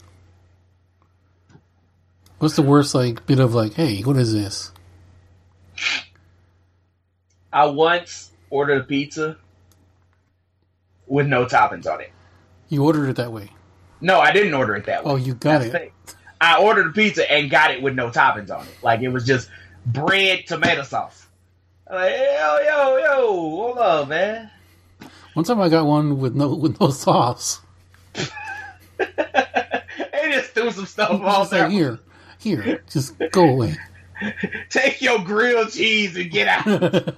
What's the worst, like, bit of, like, hey, what is this? I once ordered a pizza with no toppings on it. You ordered it that way. No, I didn't order it that way. Oh, you got That's the it. thing. I ordered a pizza and got it with no toppings on it. Like, it was just bread, tomato sauce. I'm like, yo, hold on, man. One time I got one with no sauce. They just threw some stuff on Just there. like, here, just go away. Take your grilled cheese and get out.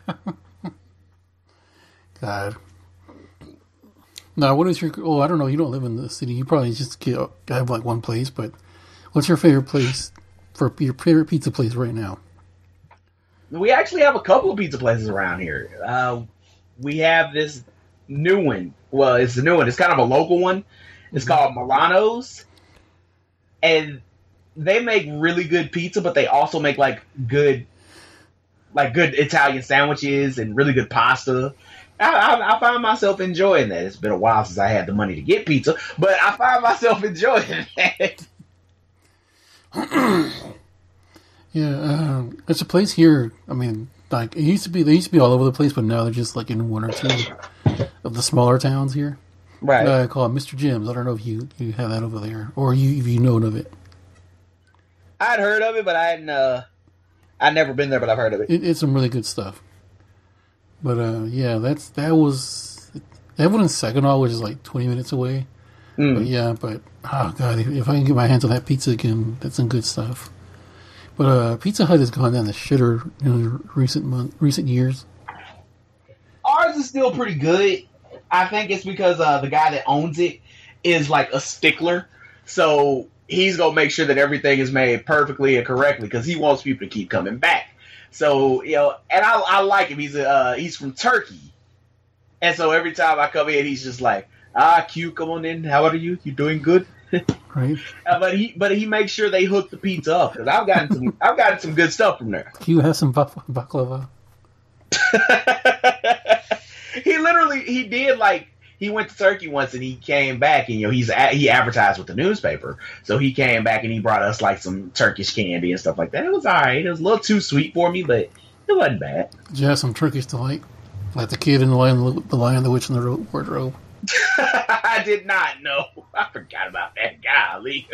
God. Now, what is your... Oh, I don't know. You don't live in the city. You probably just have, like, one place, but what's your favorite place for your favorite pizza place right now? We actually have a couple of pizza places around here. We have this new one. Well, it's a new one. It's kind of a local one. It's called Milano's. And they make really good pizza, but they also make, good Italian sandwiches and really good pasta. I find myself enjoying that. It's been a while since I had the money to get pizza, but I find myself enjoying that. Yeah, there's a place here. I mean, like, they used to be all over the place, but now they're just, like, in one or two of the smaller towns here. Right. I call it Mr. Jim's. I don't know if you have that over there, or if you know of it. I'd heard of it, but I'd never been there, but I've heard of it. It's some really good stuff. But yeah, that one in Saginaw, which is like 20 minutes away. But yeah, oh god, if I can get my hands on that pizza again, that's some good stuff. But Pizza Hut has gone down the shitter in recent years. Ours is still pretty good. I think it's because the guy that owns it is like a stickler, so he's gonna make sure that everything is made perfectly and correctly because he wants people to keep coming back. So, and I like him. He's from Turkey. And so every time I come in, he's just like, Q, come on in. How are you? You doing good? Right. But he makes sure they hook the pizza up. Because I've gotten some good stuff from there. Q has some baklava. He went to Turkey once and he came back and he advertised with the newspaper, so he came back and he brought us like some Turkish candy and stuff like that. It was alright. It was a little too sweet for me, but it wasn't bad. Did you have some Turkish delight, like the kid in the Lion, the Witch, and the Wardrobe? I did not know. I forgot about that. Golly.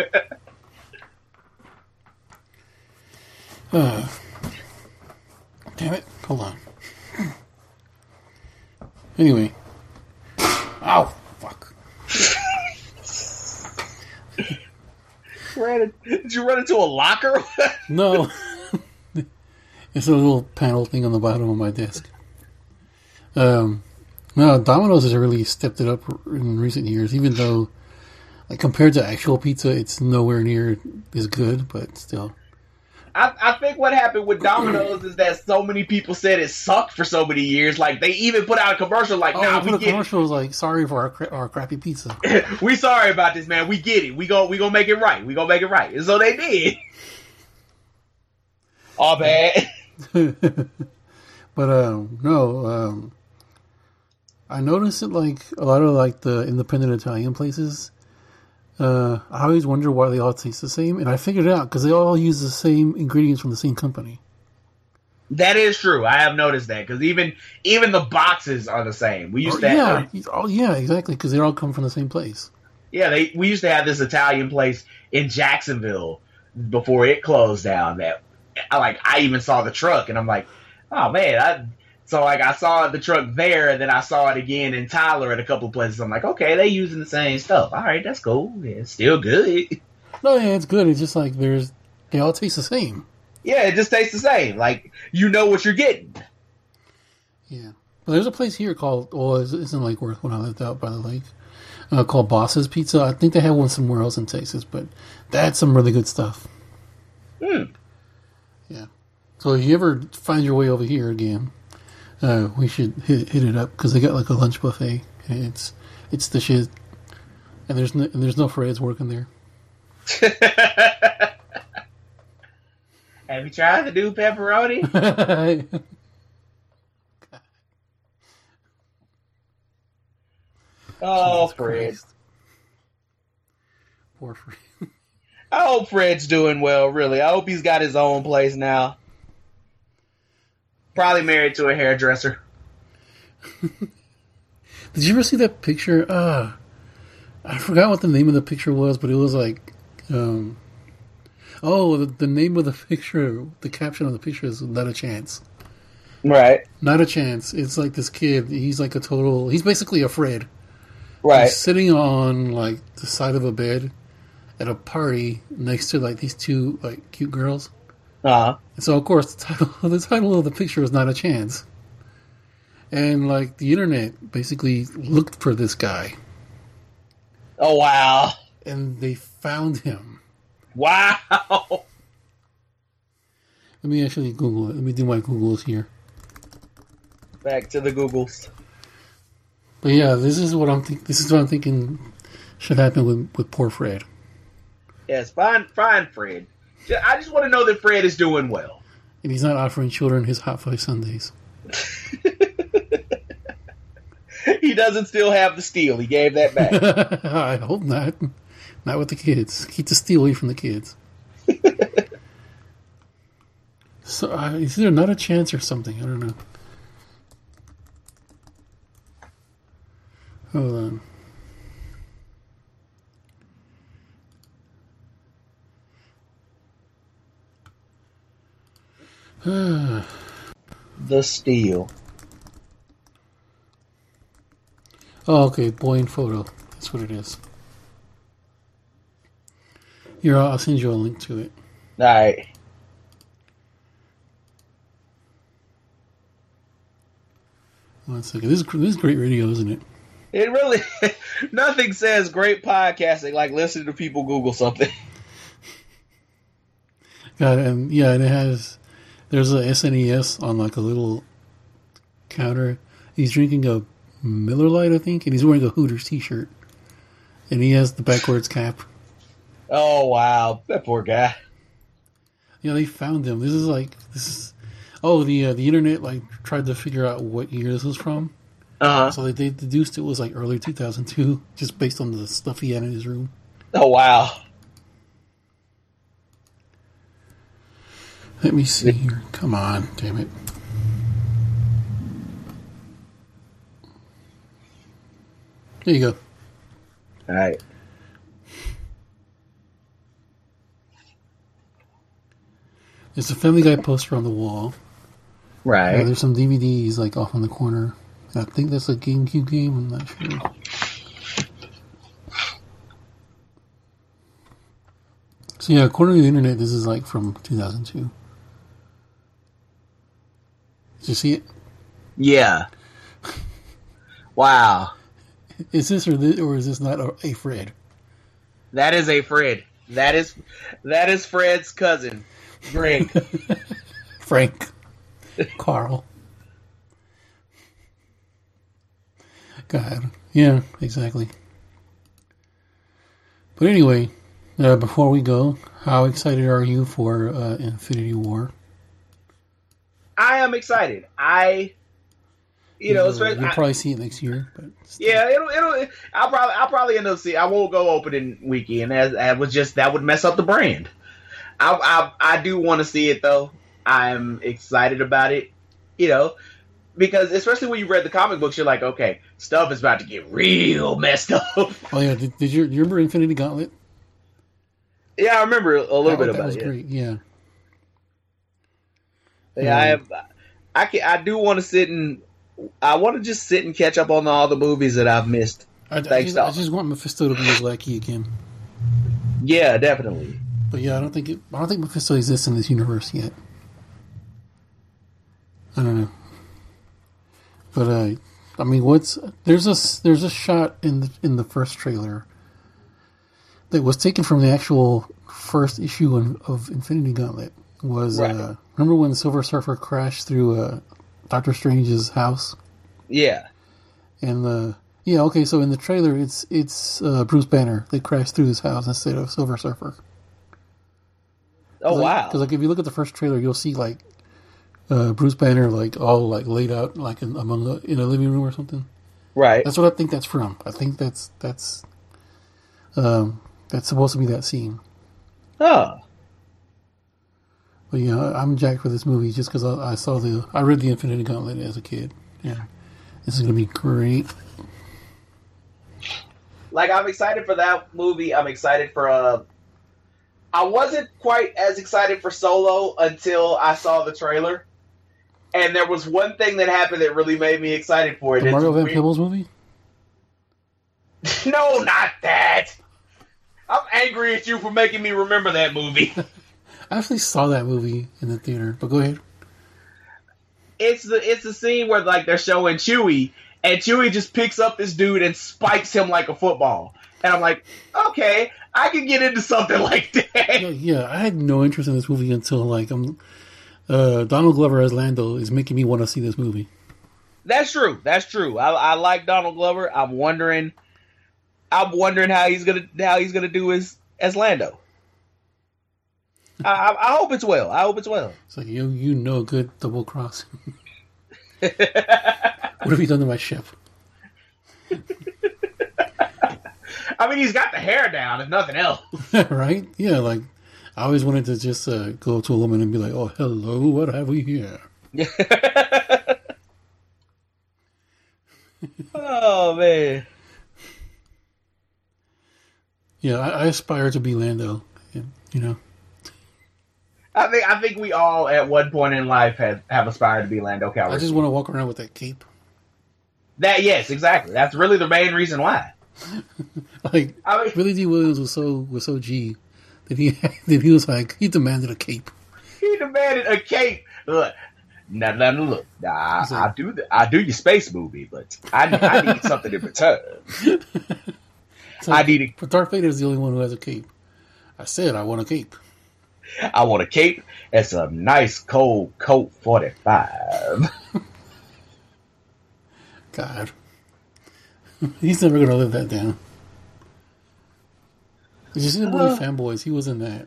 Damn it! Hold on. Anyway. Ow! Fuck. Did you run into a locker? No. It's a little panel thing on the bottom of my desk. No, Domino's has really stepped it up in recent years, even though, like, compared to actual pizza, it's nowhere near as good, but still. I think what happened with Domino's is that so many people said it sucked for so many years. Like, they even put out a commercial like, we get it. Commercial was like, sorry for our crappy pizza. We sorry about this, man. We get it. We gonna make it right. We gonna make it right. And so they did. All bad. But, no, I noticed that, like, a lot of, like, the independent Italian places, I always wonder why they all taste the same, and I figured it out, because they all use the same ingredients from the same company. That is true. I have noticed that, because even the boxes are the same. We used to have... yeah, exactly, because they all come from the same place. Yeah, we used to have this Italian place in Jacksonville before it closed down that, I even saw the truck, and I'm like, oh, man, I saw the truck there, and then I saw it again in Tyler at a couple of places. I'm like, okay, they using the same stuff. All right, that's cool. Yeah, it's still good. No, yeah, it's good. It's just like they all taste the same. Yeah, it just tastes the same. Like, you know what you're getting. Yeah. Well, there's a place here called, it's in Lake Worth when I lived out by the lake, called Boss's Pizza. I think they have one somewhere else in Texas, but that's some really good stuff. Yeah. So if you ever find your way over here again, we should hit it up because they got like a lunch buffet. And it's the shit, and there's no Fred's working there. Have you tried to do pepperoni? Oh, Jesus Fred. Christ. Poor Fred. I hope Fred's doing well, really. I hope he's got his own place now. Probably married to a hairdresser. Did you ever see that picture? I forgot what the name of the picture was, but it was like, the name of the picture, the caption of the picture is "Not a Chance." Right. Not a chance. It's like this kid. He's like he's basically a Fred. Right. He's sitting on like the side of a bed at a party next to like these two like cute girls. Uh-huh. And so of course the title of the picture is "Not a Chance." And like the internet basically looked for this guy. Oh, wow. And they found him. Wow. Let me actually Google it. Let me do my Googles here. Back to the Googles. But yeah, this is what I'm thinking should happen with poor Fred. Yes, fine Fred. I just want to know that Fred is doing well. And he's not offering children his Hot Five Sundays. He doesn't still have the steel. He gave that back. I hope not. Not with the kids. Keep the steel away from the kids. So, is there not a chance or something? I don't know. Hold on. The steel. Oh, okay. Boy in photo. That's what it is. Here, I'll send you a link to it. All right. One second. This is great radio, isn't it? It really, nothing says great podcasting like listening to people Google something. God, and yeah, and there's a SNES on like a little counter. He's drinking a Miller Lite, I think, and he's wearing a Hooters t-shirt. And he has the backwards cap. Oh, wow. That poor guy. Yeah, they found him. The internet like tried to figure out what year this was from. Uh-huh. So they deduced it was like early 2002, just based on the stuff he had in his room. Oh, wow. Let me see here. Come on, damn it. There you go. All right. There's a Family Guy poster on the wall. Right. There's some DVDs like off in the corner. I think that's a GameCube game. I'm not sure. So yeah, according to the internet, this is like from 2002. Did you see it? Yeah. Wow. Is this or is this not a Fred? That is a Fred. That is Fred's cousin, Greg. Frank. Carl. God. Yeah, exactly. But anyway, before we go, how excited are you for Infinity War? I am excited. You'll probably see it next year, but yeah, I'll probably end up seeing. I won't go opening weekend, as that would mess up the brand. I do want to see it though. I'm excited about it, because especially when you read the comic books, you're like, okay, stuff is about to get real messed up. Oh yeah, did you remember Infinity Gauntlet? Yeah, I remember a little bit about it. That was great. Yeah. Yeah, I do want to sit and just sit and catch up on all the movies that I've missed. I just want Mephisto to be his lackey again. Yeah, definitely. But yeah, I don't think Mephisto exists in this universe yet. I don't know. But I mean, there's a shot in the first trailer that was taken from the actual first issue of Infinity Gauntlet. Right. Remember when the Silver Surfer crashed through Doctor Strange's house? Yeah. And so in the trailer it's Bruce Banner. They crashed through his house instead of Silver Surfer. Oh wow! Because if you look at the first trailer, you'll see Bruce Banner all laid out in a living room or something. Right. That's what I think that's from. I think that's supposed to be that scene. Oh. But yeah, I'm jacked for this movie just because I read the Infinity Gauntlet as a kid. Yeah, this is gonna be great. Like, I'm excited for that movie. I'm excited for I wasn't quite as excited for Solo until I saw the trailer. And there was one thing that happened that really made me excited for it. The Mario Van Peebles movie? No, not that. I'm angry at you for making me remember that movie. I actually saw that movie in the theater, but go ahead. It's the scene where, like, they're showing Chewie, and Chewie just picks up this dude and spikes him like a football. And I'm like, okay, I can get into something like that. Yeah, I had no interest in this movie until, like, Donald Glover as Lando is making me want to see this movie. That's true. That's true. I like Donald Glover. I'm wondering how he's gonna do as Lando. I hope it's well. I hope it's well. It's like good double cross. What have you done to my ship? I mean, he's got the hair down, if nothing else. Right? Yeah, like, I always wanted to just go to a woman and be like, oh, hello, what have we here? Oh, man. Yeah, I aspire to be Lando, you know. I think we all, at one point in life, have aspired to be Lando Calrissian. I just want to walk around with that cape. Yes, exactly. That's really the main reason why. Like, Billy D. Williams was so G that he was like, he demanded a cape. He demanded a cape. Look, look. I do your space movie, but I need something in return. So, but Darth Vader is the only one who has a cape. I said I want a cape. I want a cape and some nice cold Colt 45. God. He's never going to live that down. Did you see the movie Fanboys? He was in that.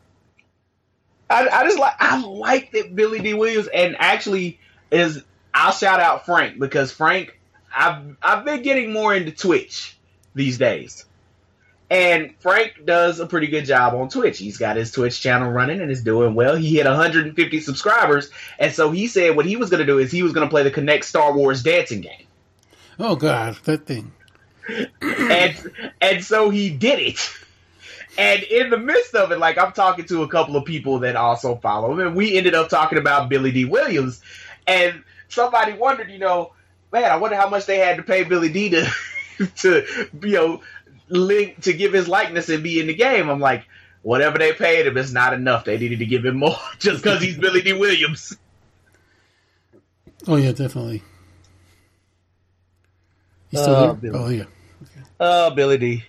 I like that Billy D. Williams, and actually I'll shout out Frank, because Frank, I've been getting more into Twitch these days. And Frank does a pretty good job on Twitch. He's got his Twitch channel running and is doing well. He hit 150 subscribers, and so he said what he was going to do is he was going to play the Kinect Star Wars dancing game. Oh, God, that thing. And so he did it. And in the midst of it, like, I'm talking to a couple of people that also follow him, and we ended up talking about Billy D. Williams. And somebody wondered, man, I wonder how much they had to pay Billy D. to link to give his likeness and be in the game. I'm like, whatever they paid him is not enough. They needed to give him more just because he's Billy D. Williams. Oh, yeah, definitely. He's still there? Billy. Oh, yeah. Okay. Oh, Billy D.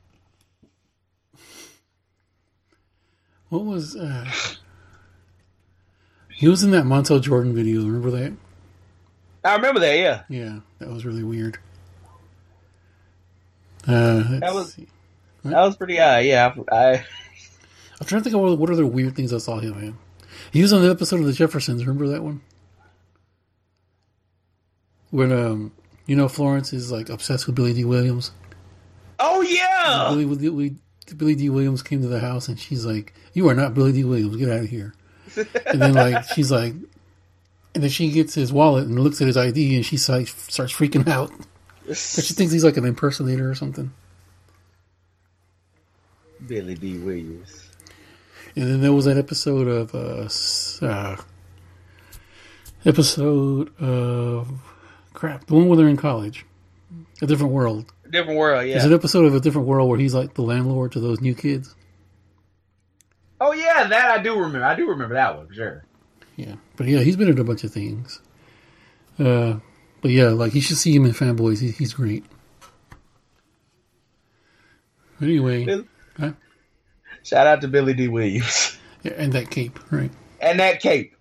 What was... he was in that Montel Jordan video. Remember that? I remember that, yeah. Yeah, that was really weird. That was pretty yeah. I'm trying to think of what other weird things I saw him in. He was on the episode of The Jeffersons. Remember that one? When Florence is like obsessed with Billy D. Williams. Oh yeah. Billy D. Williams came to the house and she's like, "You are not Billy D. Williams. Get out of here." And then she's like, and then she gets his wallet and looks at his ID and she starts freaking out. But she thinks he's like an impersonator or something. Billy D. Williams. And then there was that episode of the one where they're in college, A Different World. Different World, yeah. There's an episode of A Different World where he's like the landlord to those new kids. Oh yeah, that I do remember. I do remember that one for sure. Yeah, but yeah, he's been in a bunch of things. But yeah, like, you should see him in Fanboys. He's great. Anyway. Huh? Shout out to Billy D. Williams. Yeah, and that cape, right? And that cape.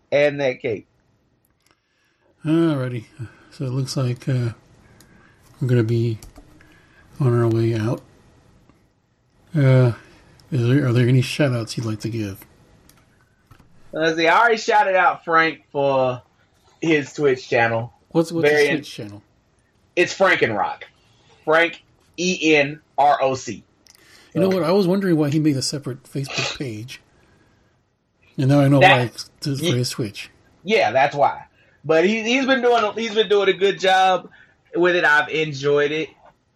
Alrighty. So it looks like we're going to be on our way out. Are there any shout-outs you'd like to give? Let's see. I already shouted out Frank for his Twitch channel. What's his Twitch channel? It's Frankenrock. Frank ENROC. You know what? I was wondering why he made a separate Facebook page. And now I know why for his Twitch. Yeah, that's why. But he's been doing a good job with it. I've enjoyed it.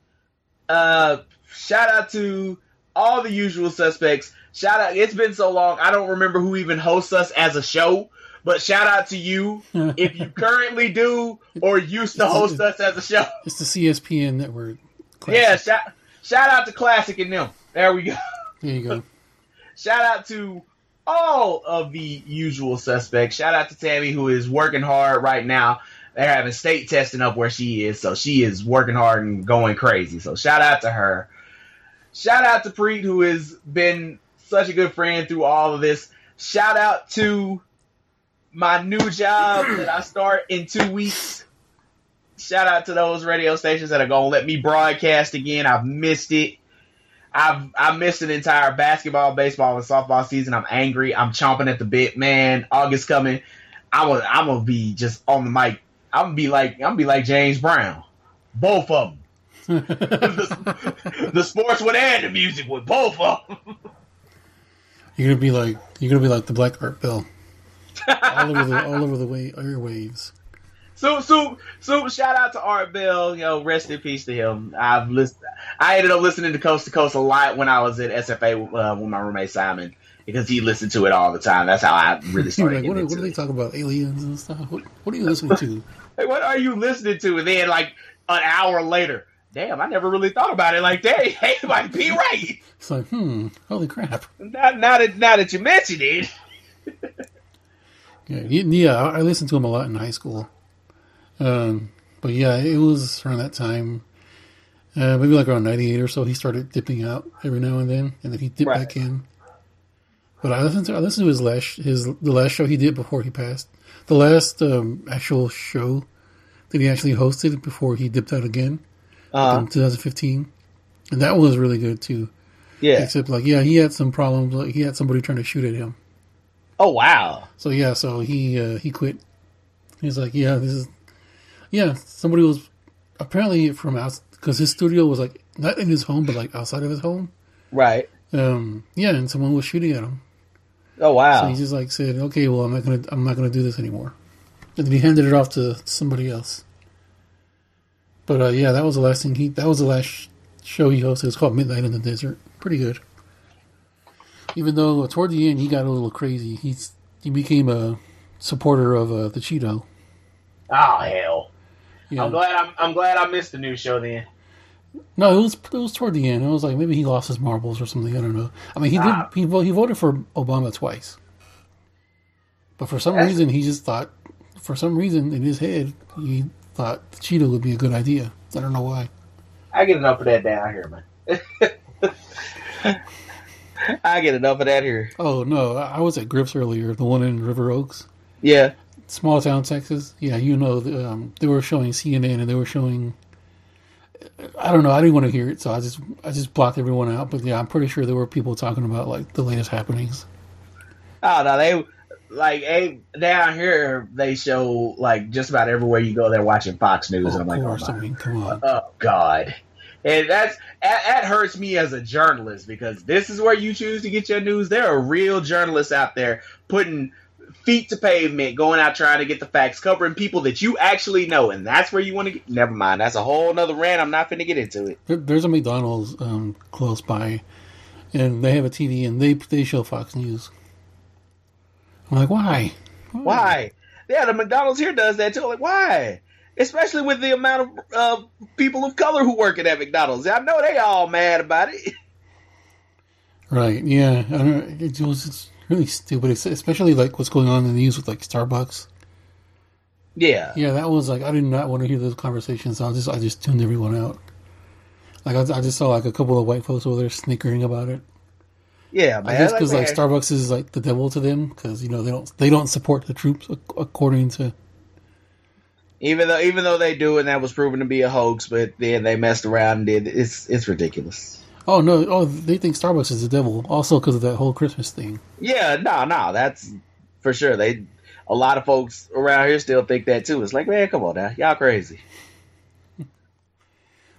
Shout out to all the usual suspects. Shout out. It's been so long. I don't remember who even hosts us as a show. But shout out to you if you currently do or used to host us as a show. It's the CSPN network. Classic. Yeah, shout out to Classic and them. There we go. There you go. Shout out to all of the usual suspects. Shout out to Tammy, who is working hard right now. They're having state testing up where she is, so she is working hard and going crazy. So shout out to her. Shout out to Preet, who has been such a good friend through all of this. Shout out to my new job that I start in 2 weeks. Shout out to those radio stations that are going to let me broadcast again. I've missed it. I missed an entire basketball, baseball, and softball season. I'm angry. I'm chomping at the bit, man. August coming. I'm gonna be just on the mic. I'm gonna be like James Brown. Both of them. the sports would and the music would. Both of them. You're gonna be like the Black Art Bell. all over the airwaves. So shout out to Art Bell. You know, rest in peace to him. I ended up listening to Coast a lot when I was at SFA with my roommate Simon, because he listened to it all the time. That's how I really started. Like, what are they talking about? Aliens and stuff? What are you listening to? Hey, what are you listening to? And then like an hour later, damn, I never really thought about it like that. Hey, it might be right. It's like, holy crap. Now that you mentioned it. Yeah, I listened to him a lot in high school. But yeah, it was around that time, maybe like around 98 or so, he started dipping out every now and then he dipped back in. But I listened to the last show he did before he passed. The last actual show that he actually hosted before he dipped out again in 2015. And that was really good too. Yeah. Except he had some problems. Like, he had somebody trying to shoot at him. Oh wow. So he quit. He's like, somebody was apparently from out, because his studio was like not in his home, but like outside of his home. Right. And someone was shooting at him. Oh wow. So he just like said, okay, well, I'm not gonna do this anymore. And then he handed it off to somebody else. But that was the last show he hosted. It was called Midnight in the Desert. Pretty good. Even though toward the end he got a little crazy. He became a supporter of the Cheeto. Oh hell! Yeah. I'm glad I missed the new show then. No, it was toward the end. It was like maybe he lost his marbles or something. I don't know. I mean, he voted for Obama twice, but for some reason he just thought, for some reason in his head he thought the Cheeto would be a good idea. I don't know why. I get enough of that down here, man. I get enough of that here. Oh no, I was at Griff's earlier, the one in River Oaks. Yeah. Small town Texas. Yeah, they were showing CNN and they were showing. I don't know. I didn't want to hear it, so I just blocked everyone out. But yeah, I'm pretty sure there were people talking about like the latest happenings. Oh no, down here they show like just about everywhere you go. They're watching Fox News, and I'm like, come on. Oh God, and that hurts me as a journalist, because this is where you choose to get your news. There are real journalists out there putting feet to pavement, going out trying to get the facts, covering people that you actually know, and that's where you want to get. Never mind, that's a whole nother rant. I'm not finna get into it. There's a McDonald's close by, and they have a TV, and they show Fox News. I'm like, why? Yeah, the McDonald's here does that too. I'm like, why? Especially with the amount of people of color who work at that McDonald's. I know they all mad about it. Right? Yeah, I don't know, it's really stupid, especially like what's going on in the news with like Starbucks. Yeah, that was like, I did not want to hear those conversations. So I just tuned everyone out. Like I just saw like a couple of white folks over there snickering about it. Yeah, man. I guess because like Starbucks is like the devil to them, because they don't support the troops according to. Even though they do, and that was proven to be a hoax, but then they messed around and did. It's ridiculous. Oh no! Oh, they think Starbucks is the devil, also because of that whole Christmas thing. Yeah, no, that's for sure. A lot of folks around here still think that too. It's like, man, come on now, y'all crazy.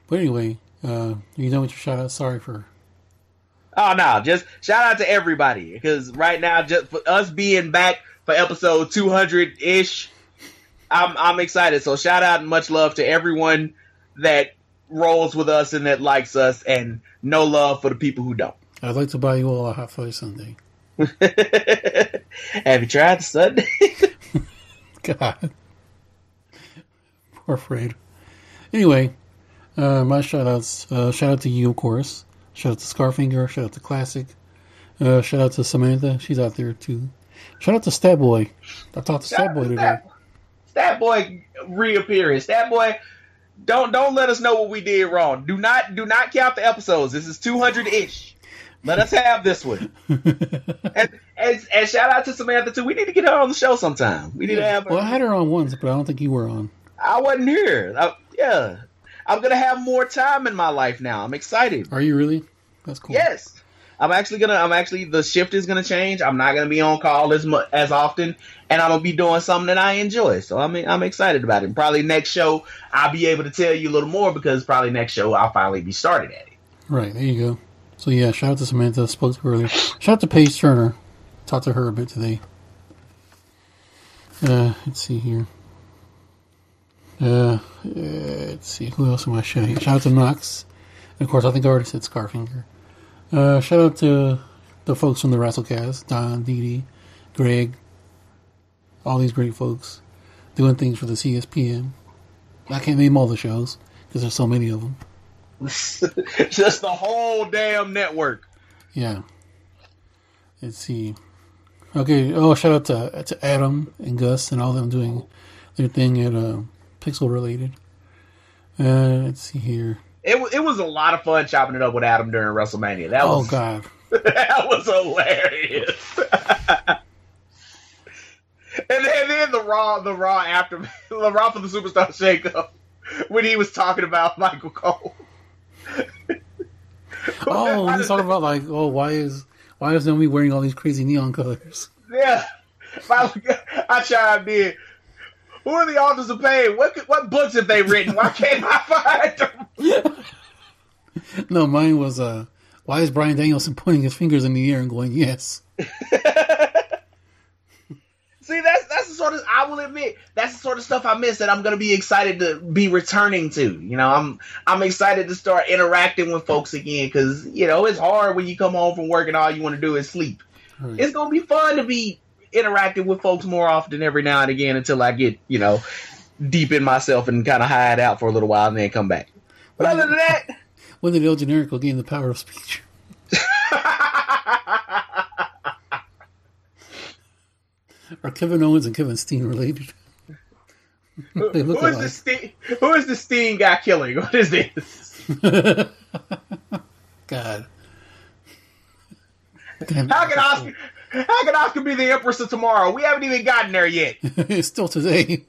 But anyway, you done with your shout out? Sorry for. Oh no, just shout out to everybody because right now, just for us being back for episode 200 ish, I'm excited. So shout out and much love to everyone that rolls with us and that likes us, and no love for the people who don't. I'd like to buy you all a hot fudge sundae. Have you tried the sundae? God, poor Fred. Anyway, my shout outs. Shout out to you, of course. Shout out to Scarfinger. Shout out to Classic. Shout out to Samantha. She's out there too. Shout out to Stat Boy. I talked to Stat Boy today. Stat Boy reappearing. Stat Boy, don't let us know what we did wrong. Do not count the episodes. This is 200-ish. Let us have this one. and shout out to Samantha too. We need to get her on the show sometime. We need to have her. Well, I had her on once, but I don't think you were on. I wasn't here. Yeah. I'm going to have more time in my life now. I'm excited. Are you really? That's cool. Yes. The shift is going to change. I'm not going to be on call as often, and I'm going to be doing something that I enjoy. So I'm excited about it. And probably next show, I'll be able to tell you a little more because probably next show, I'll finally be started at it. Right. There you go. So yeah, shout out to Samantha. Spoke to her earlier. Shout out to Paige Turner. Talked to her a bit today. Let's see here. Let's see, who else am I shouting? Shout out to Knox. And of course, I think I already said Scarfinger. Shout out to the folks from the Razzlecast, Don, Dee Dee, Greg, all these great folks doing things for the CSPN. I can't name all the shows because there's so many of them. Just the whole damn network. Yeah. Let's see. Okay. Oh, shout out to Adam and Gus and all them doing their thing at Pixel Related. Let's see here. It was a lot of fun chopping it up with Adam during WrestleMania. God. That was hilarious. and then the Raw after the Raw for the Superstar Shakeup when he was talking about Michael Cole. Oh, he's talking about why is Naomi wearing all these crazy neon colors? Yeah, I chimed in. Who are the authors of pain? What books have they written? Why can't I find them? No, mine was why is Bryan Danielson pointing his fingers in the air and going yes? See, that's the sort of, I will admit, that's the sort of stuff I miss that I'm going to be excited to be returning to. You know, I'm excited to start interacting with folks again because, you know, it's hard when you come home from work and all you want to do is sleep. Right. It's going to be fun to be interacting with folks more often every now and again until I get, you know, deep in myself and kind of hide out for a little while and then come back. But other than that... When did El Generico gain the power of speech? Are Kevin Owens and Kevin Steen related? They look alike. Who is the Steen guy killing? What is this? God. How can Oscar be the Empress of Tomorrow? We haven't even gotten there yet. It's still today.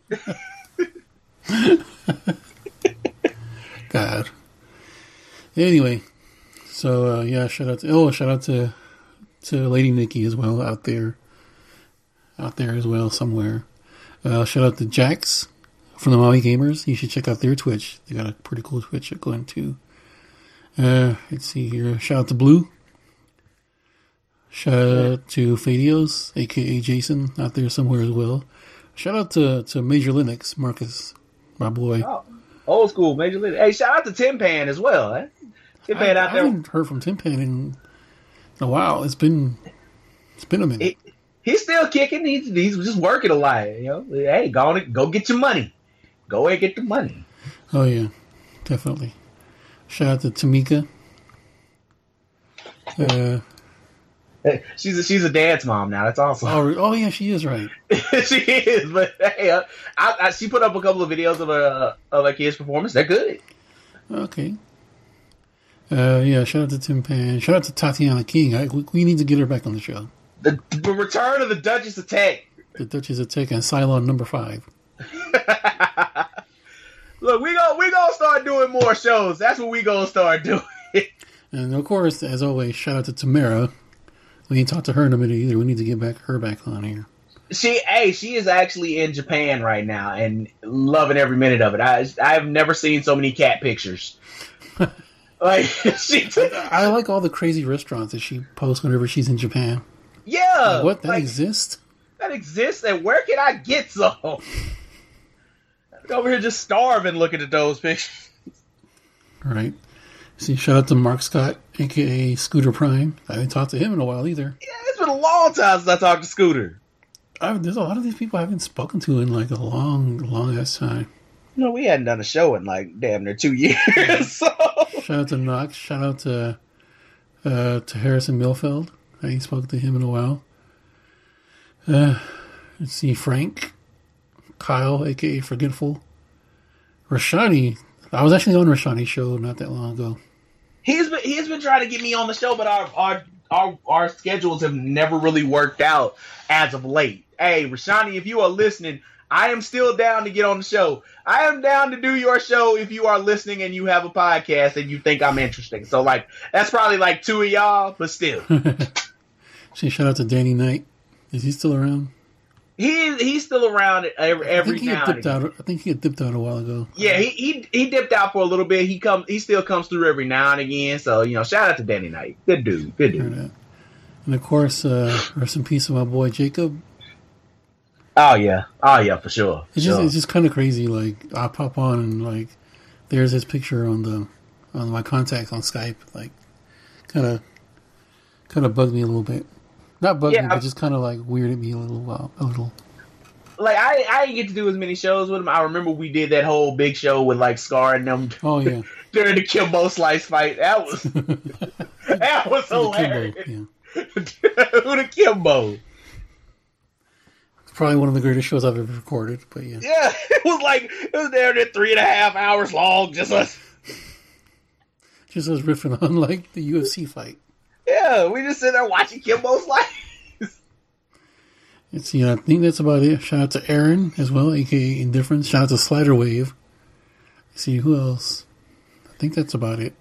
God. Anyway, so yeah, shout out to Lady Nikki as well out there as well somewhere. Shout out to Jax from the Maui Gamers. You should check out their Twitch. They got a pretty cool Twitch going too. Let's see here. Shout out to Blue. Shout out to Fadios, aka Jason, out there somewhere as well. Shout out to Major Linux, Marcus, my boy. Oh, old school Major Linux. Hey, shout out to Tim Pan as well. Eh? Tim Pan out there. I haven't heard from Tim Pan in a while. It's been a minute. He's still kicking. He's just working a lot. You know, hey, go get your money. Go and get the money. Oh yeah, definitely. Shout out to Tamika. She's a dance mom now. That's awesome. Oh yeah, she is right. She is, but hey, she put up a couple of videos of her kids' performance. They're good. Okay. Yeah. Shout out to Tim Pan. Shout out to Tatiana King. We need to get her back on the show. The return of the Duchess of Tech. The Duchess of Tech and Cylon number 5. Look, we gonna start doing more shows. That's what we gonna start doing. And of course, as always, shout out to Tamara. We ain't talked to her in a minute either. We need to get her back on here. She is actually in Japan right now and loving every minute of it. I've never seen so many cat pictures. Like I like all the crazy restaurants that she posts whenever she's in Japan. Yeah, like, what that exists? That exists, and where can I get some? I'm over here just starving looking at those pictures. Right. See, shout out to Mark Scott, aka Scooter Prime. I haven't talked to him in a while either. Yeah, it's been a long time since I talked to Scooter. There's a lot of these people I haven't spoken to in like a long ass time. No, we hadn't done a show in like damn near 2 years. So. Shout out to Knox. Shout out to Harrison Milfeld. I ain't spoken to him in a while. Let's see, Frank, Kyle, aka Forgetful, Rashani. I was actually on Rashani's show not that long ago. He's been trying to get me on the show, but our schedules have never really worked out as of late. Hey, Rashani, if you are listening, I am still down to get on the show. I am down to do your show if you are listening and you have a podcast and you think I'm interesting. So, like, that's probably like 2 of y'all, but still. See, shout out to Danny Knight. Is he still around? He's still around every now and again. I think he had dipped out a while ago. Yeah, he dipped out for a little bit. He still comes through every now and again. So, shout out to Danny Knight. Good dude. And of course, rest in peace to my boy Jacob. Oh yeah, for sure. It's just kind of crazy. Like I pop on and like there's his picture on my contacts on Skype. Like kind of bugged me a little bit. Not bugged me, but just kind of like weirded me a little. Like I didn't get to do as many shows with him. I remember we did that whole big show with like Scar and them. Oh yeah, during the Kimbo Slice fight. That was hilarious. Kimbo, yeah. Who the Kimbo? Probably one of the greatest shows I've ever recorded, but yeah. Yeah, it was there 3.5 hours long, just us riffing on like the UFC fight. Yeah, we just sit there watching Kimbo Slice. Let's see, I think that's about it. Shout out to Aaron as well, aka Indifference. Shout out to Slider Wave. Let's see who else. I think that's about it.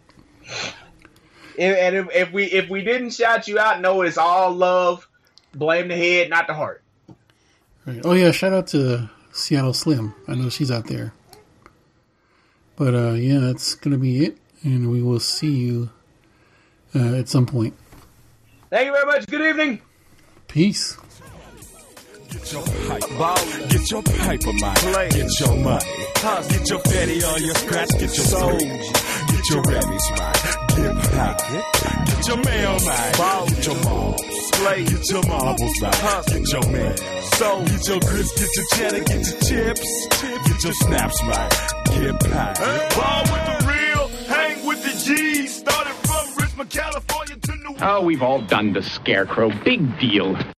And if we didn't shout you out, no, it's all love. Blame the head, not the heart. Right. Oh yeah, shout out to Seattle Slim. I know she's out there. But yeah, that's gonna be it, and we will see you at some point. Thank you very much. Good evening. Peace. Get your pipe, ball. Get your pipe of mine. Play. Get your money. Get your fatty on your scratch. Get your soul. Get your rabbit smile. Get high. Get your mail mine. Ball. Get your balls. Play. Get your marbles out. Get your man. So get your grits. Get your cheddar. Get your chips. Get your snaps right. Get high. Ball with the real. Hang with the G's. Started from Richmond, California to New York. Oh, we've all done the Scarecrow. Big deal.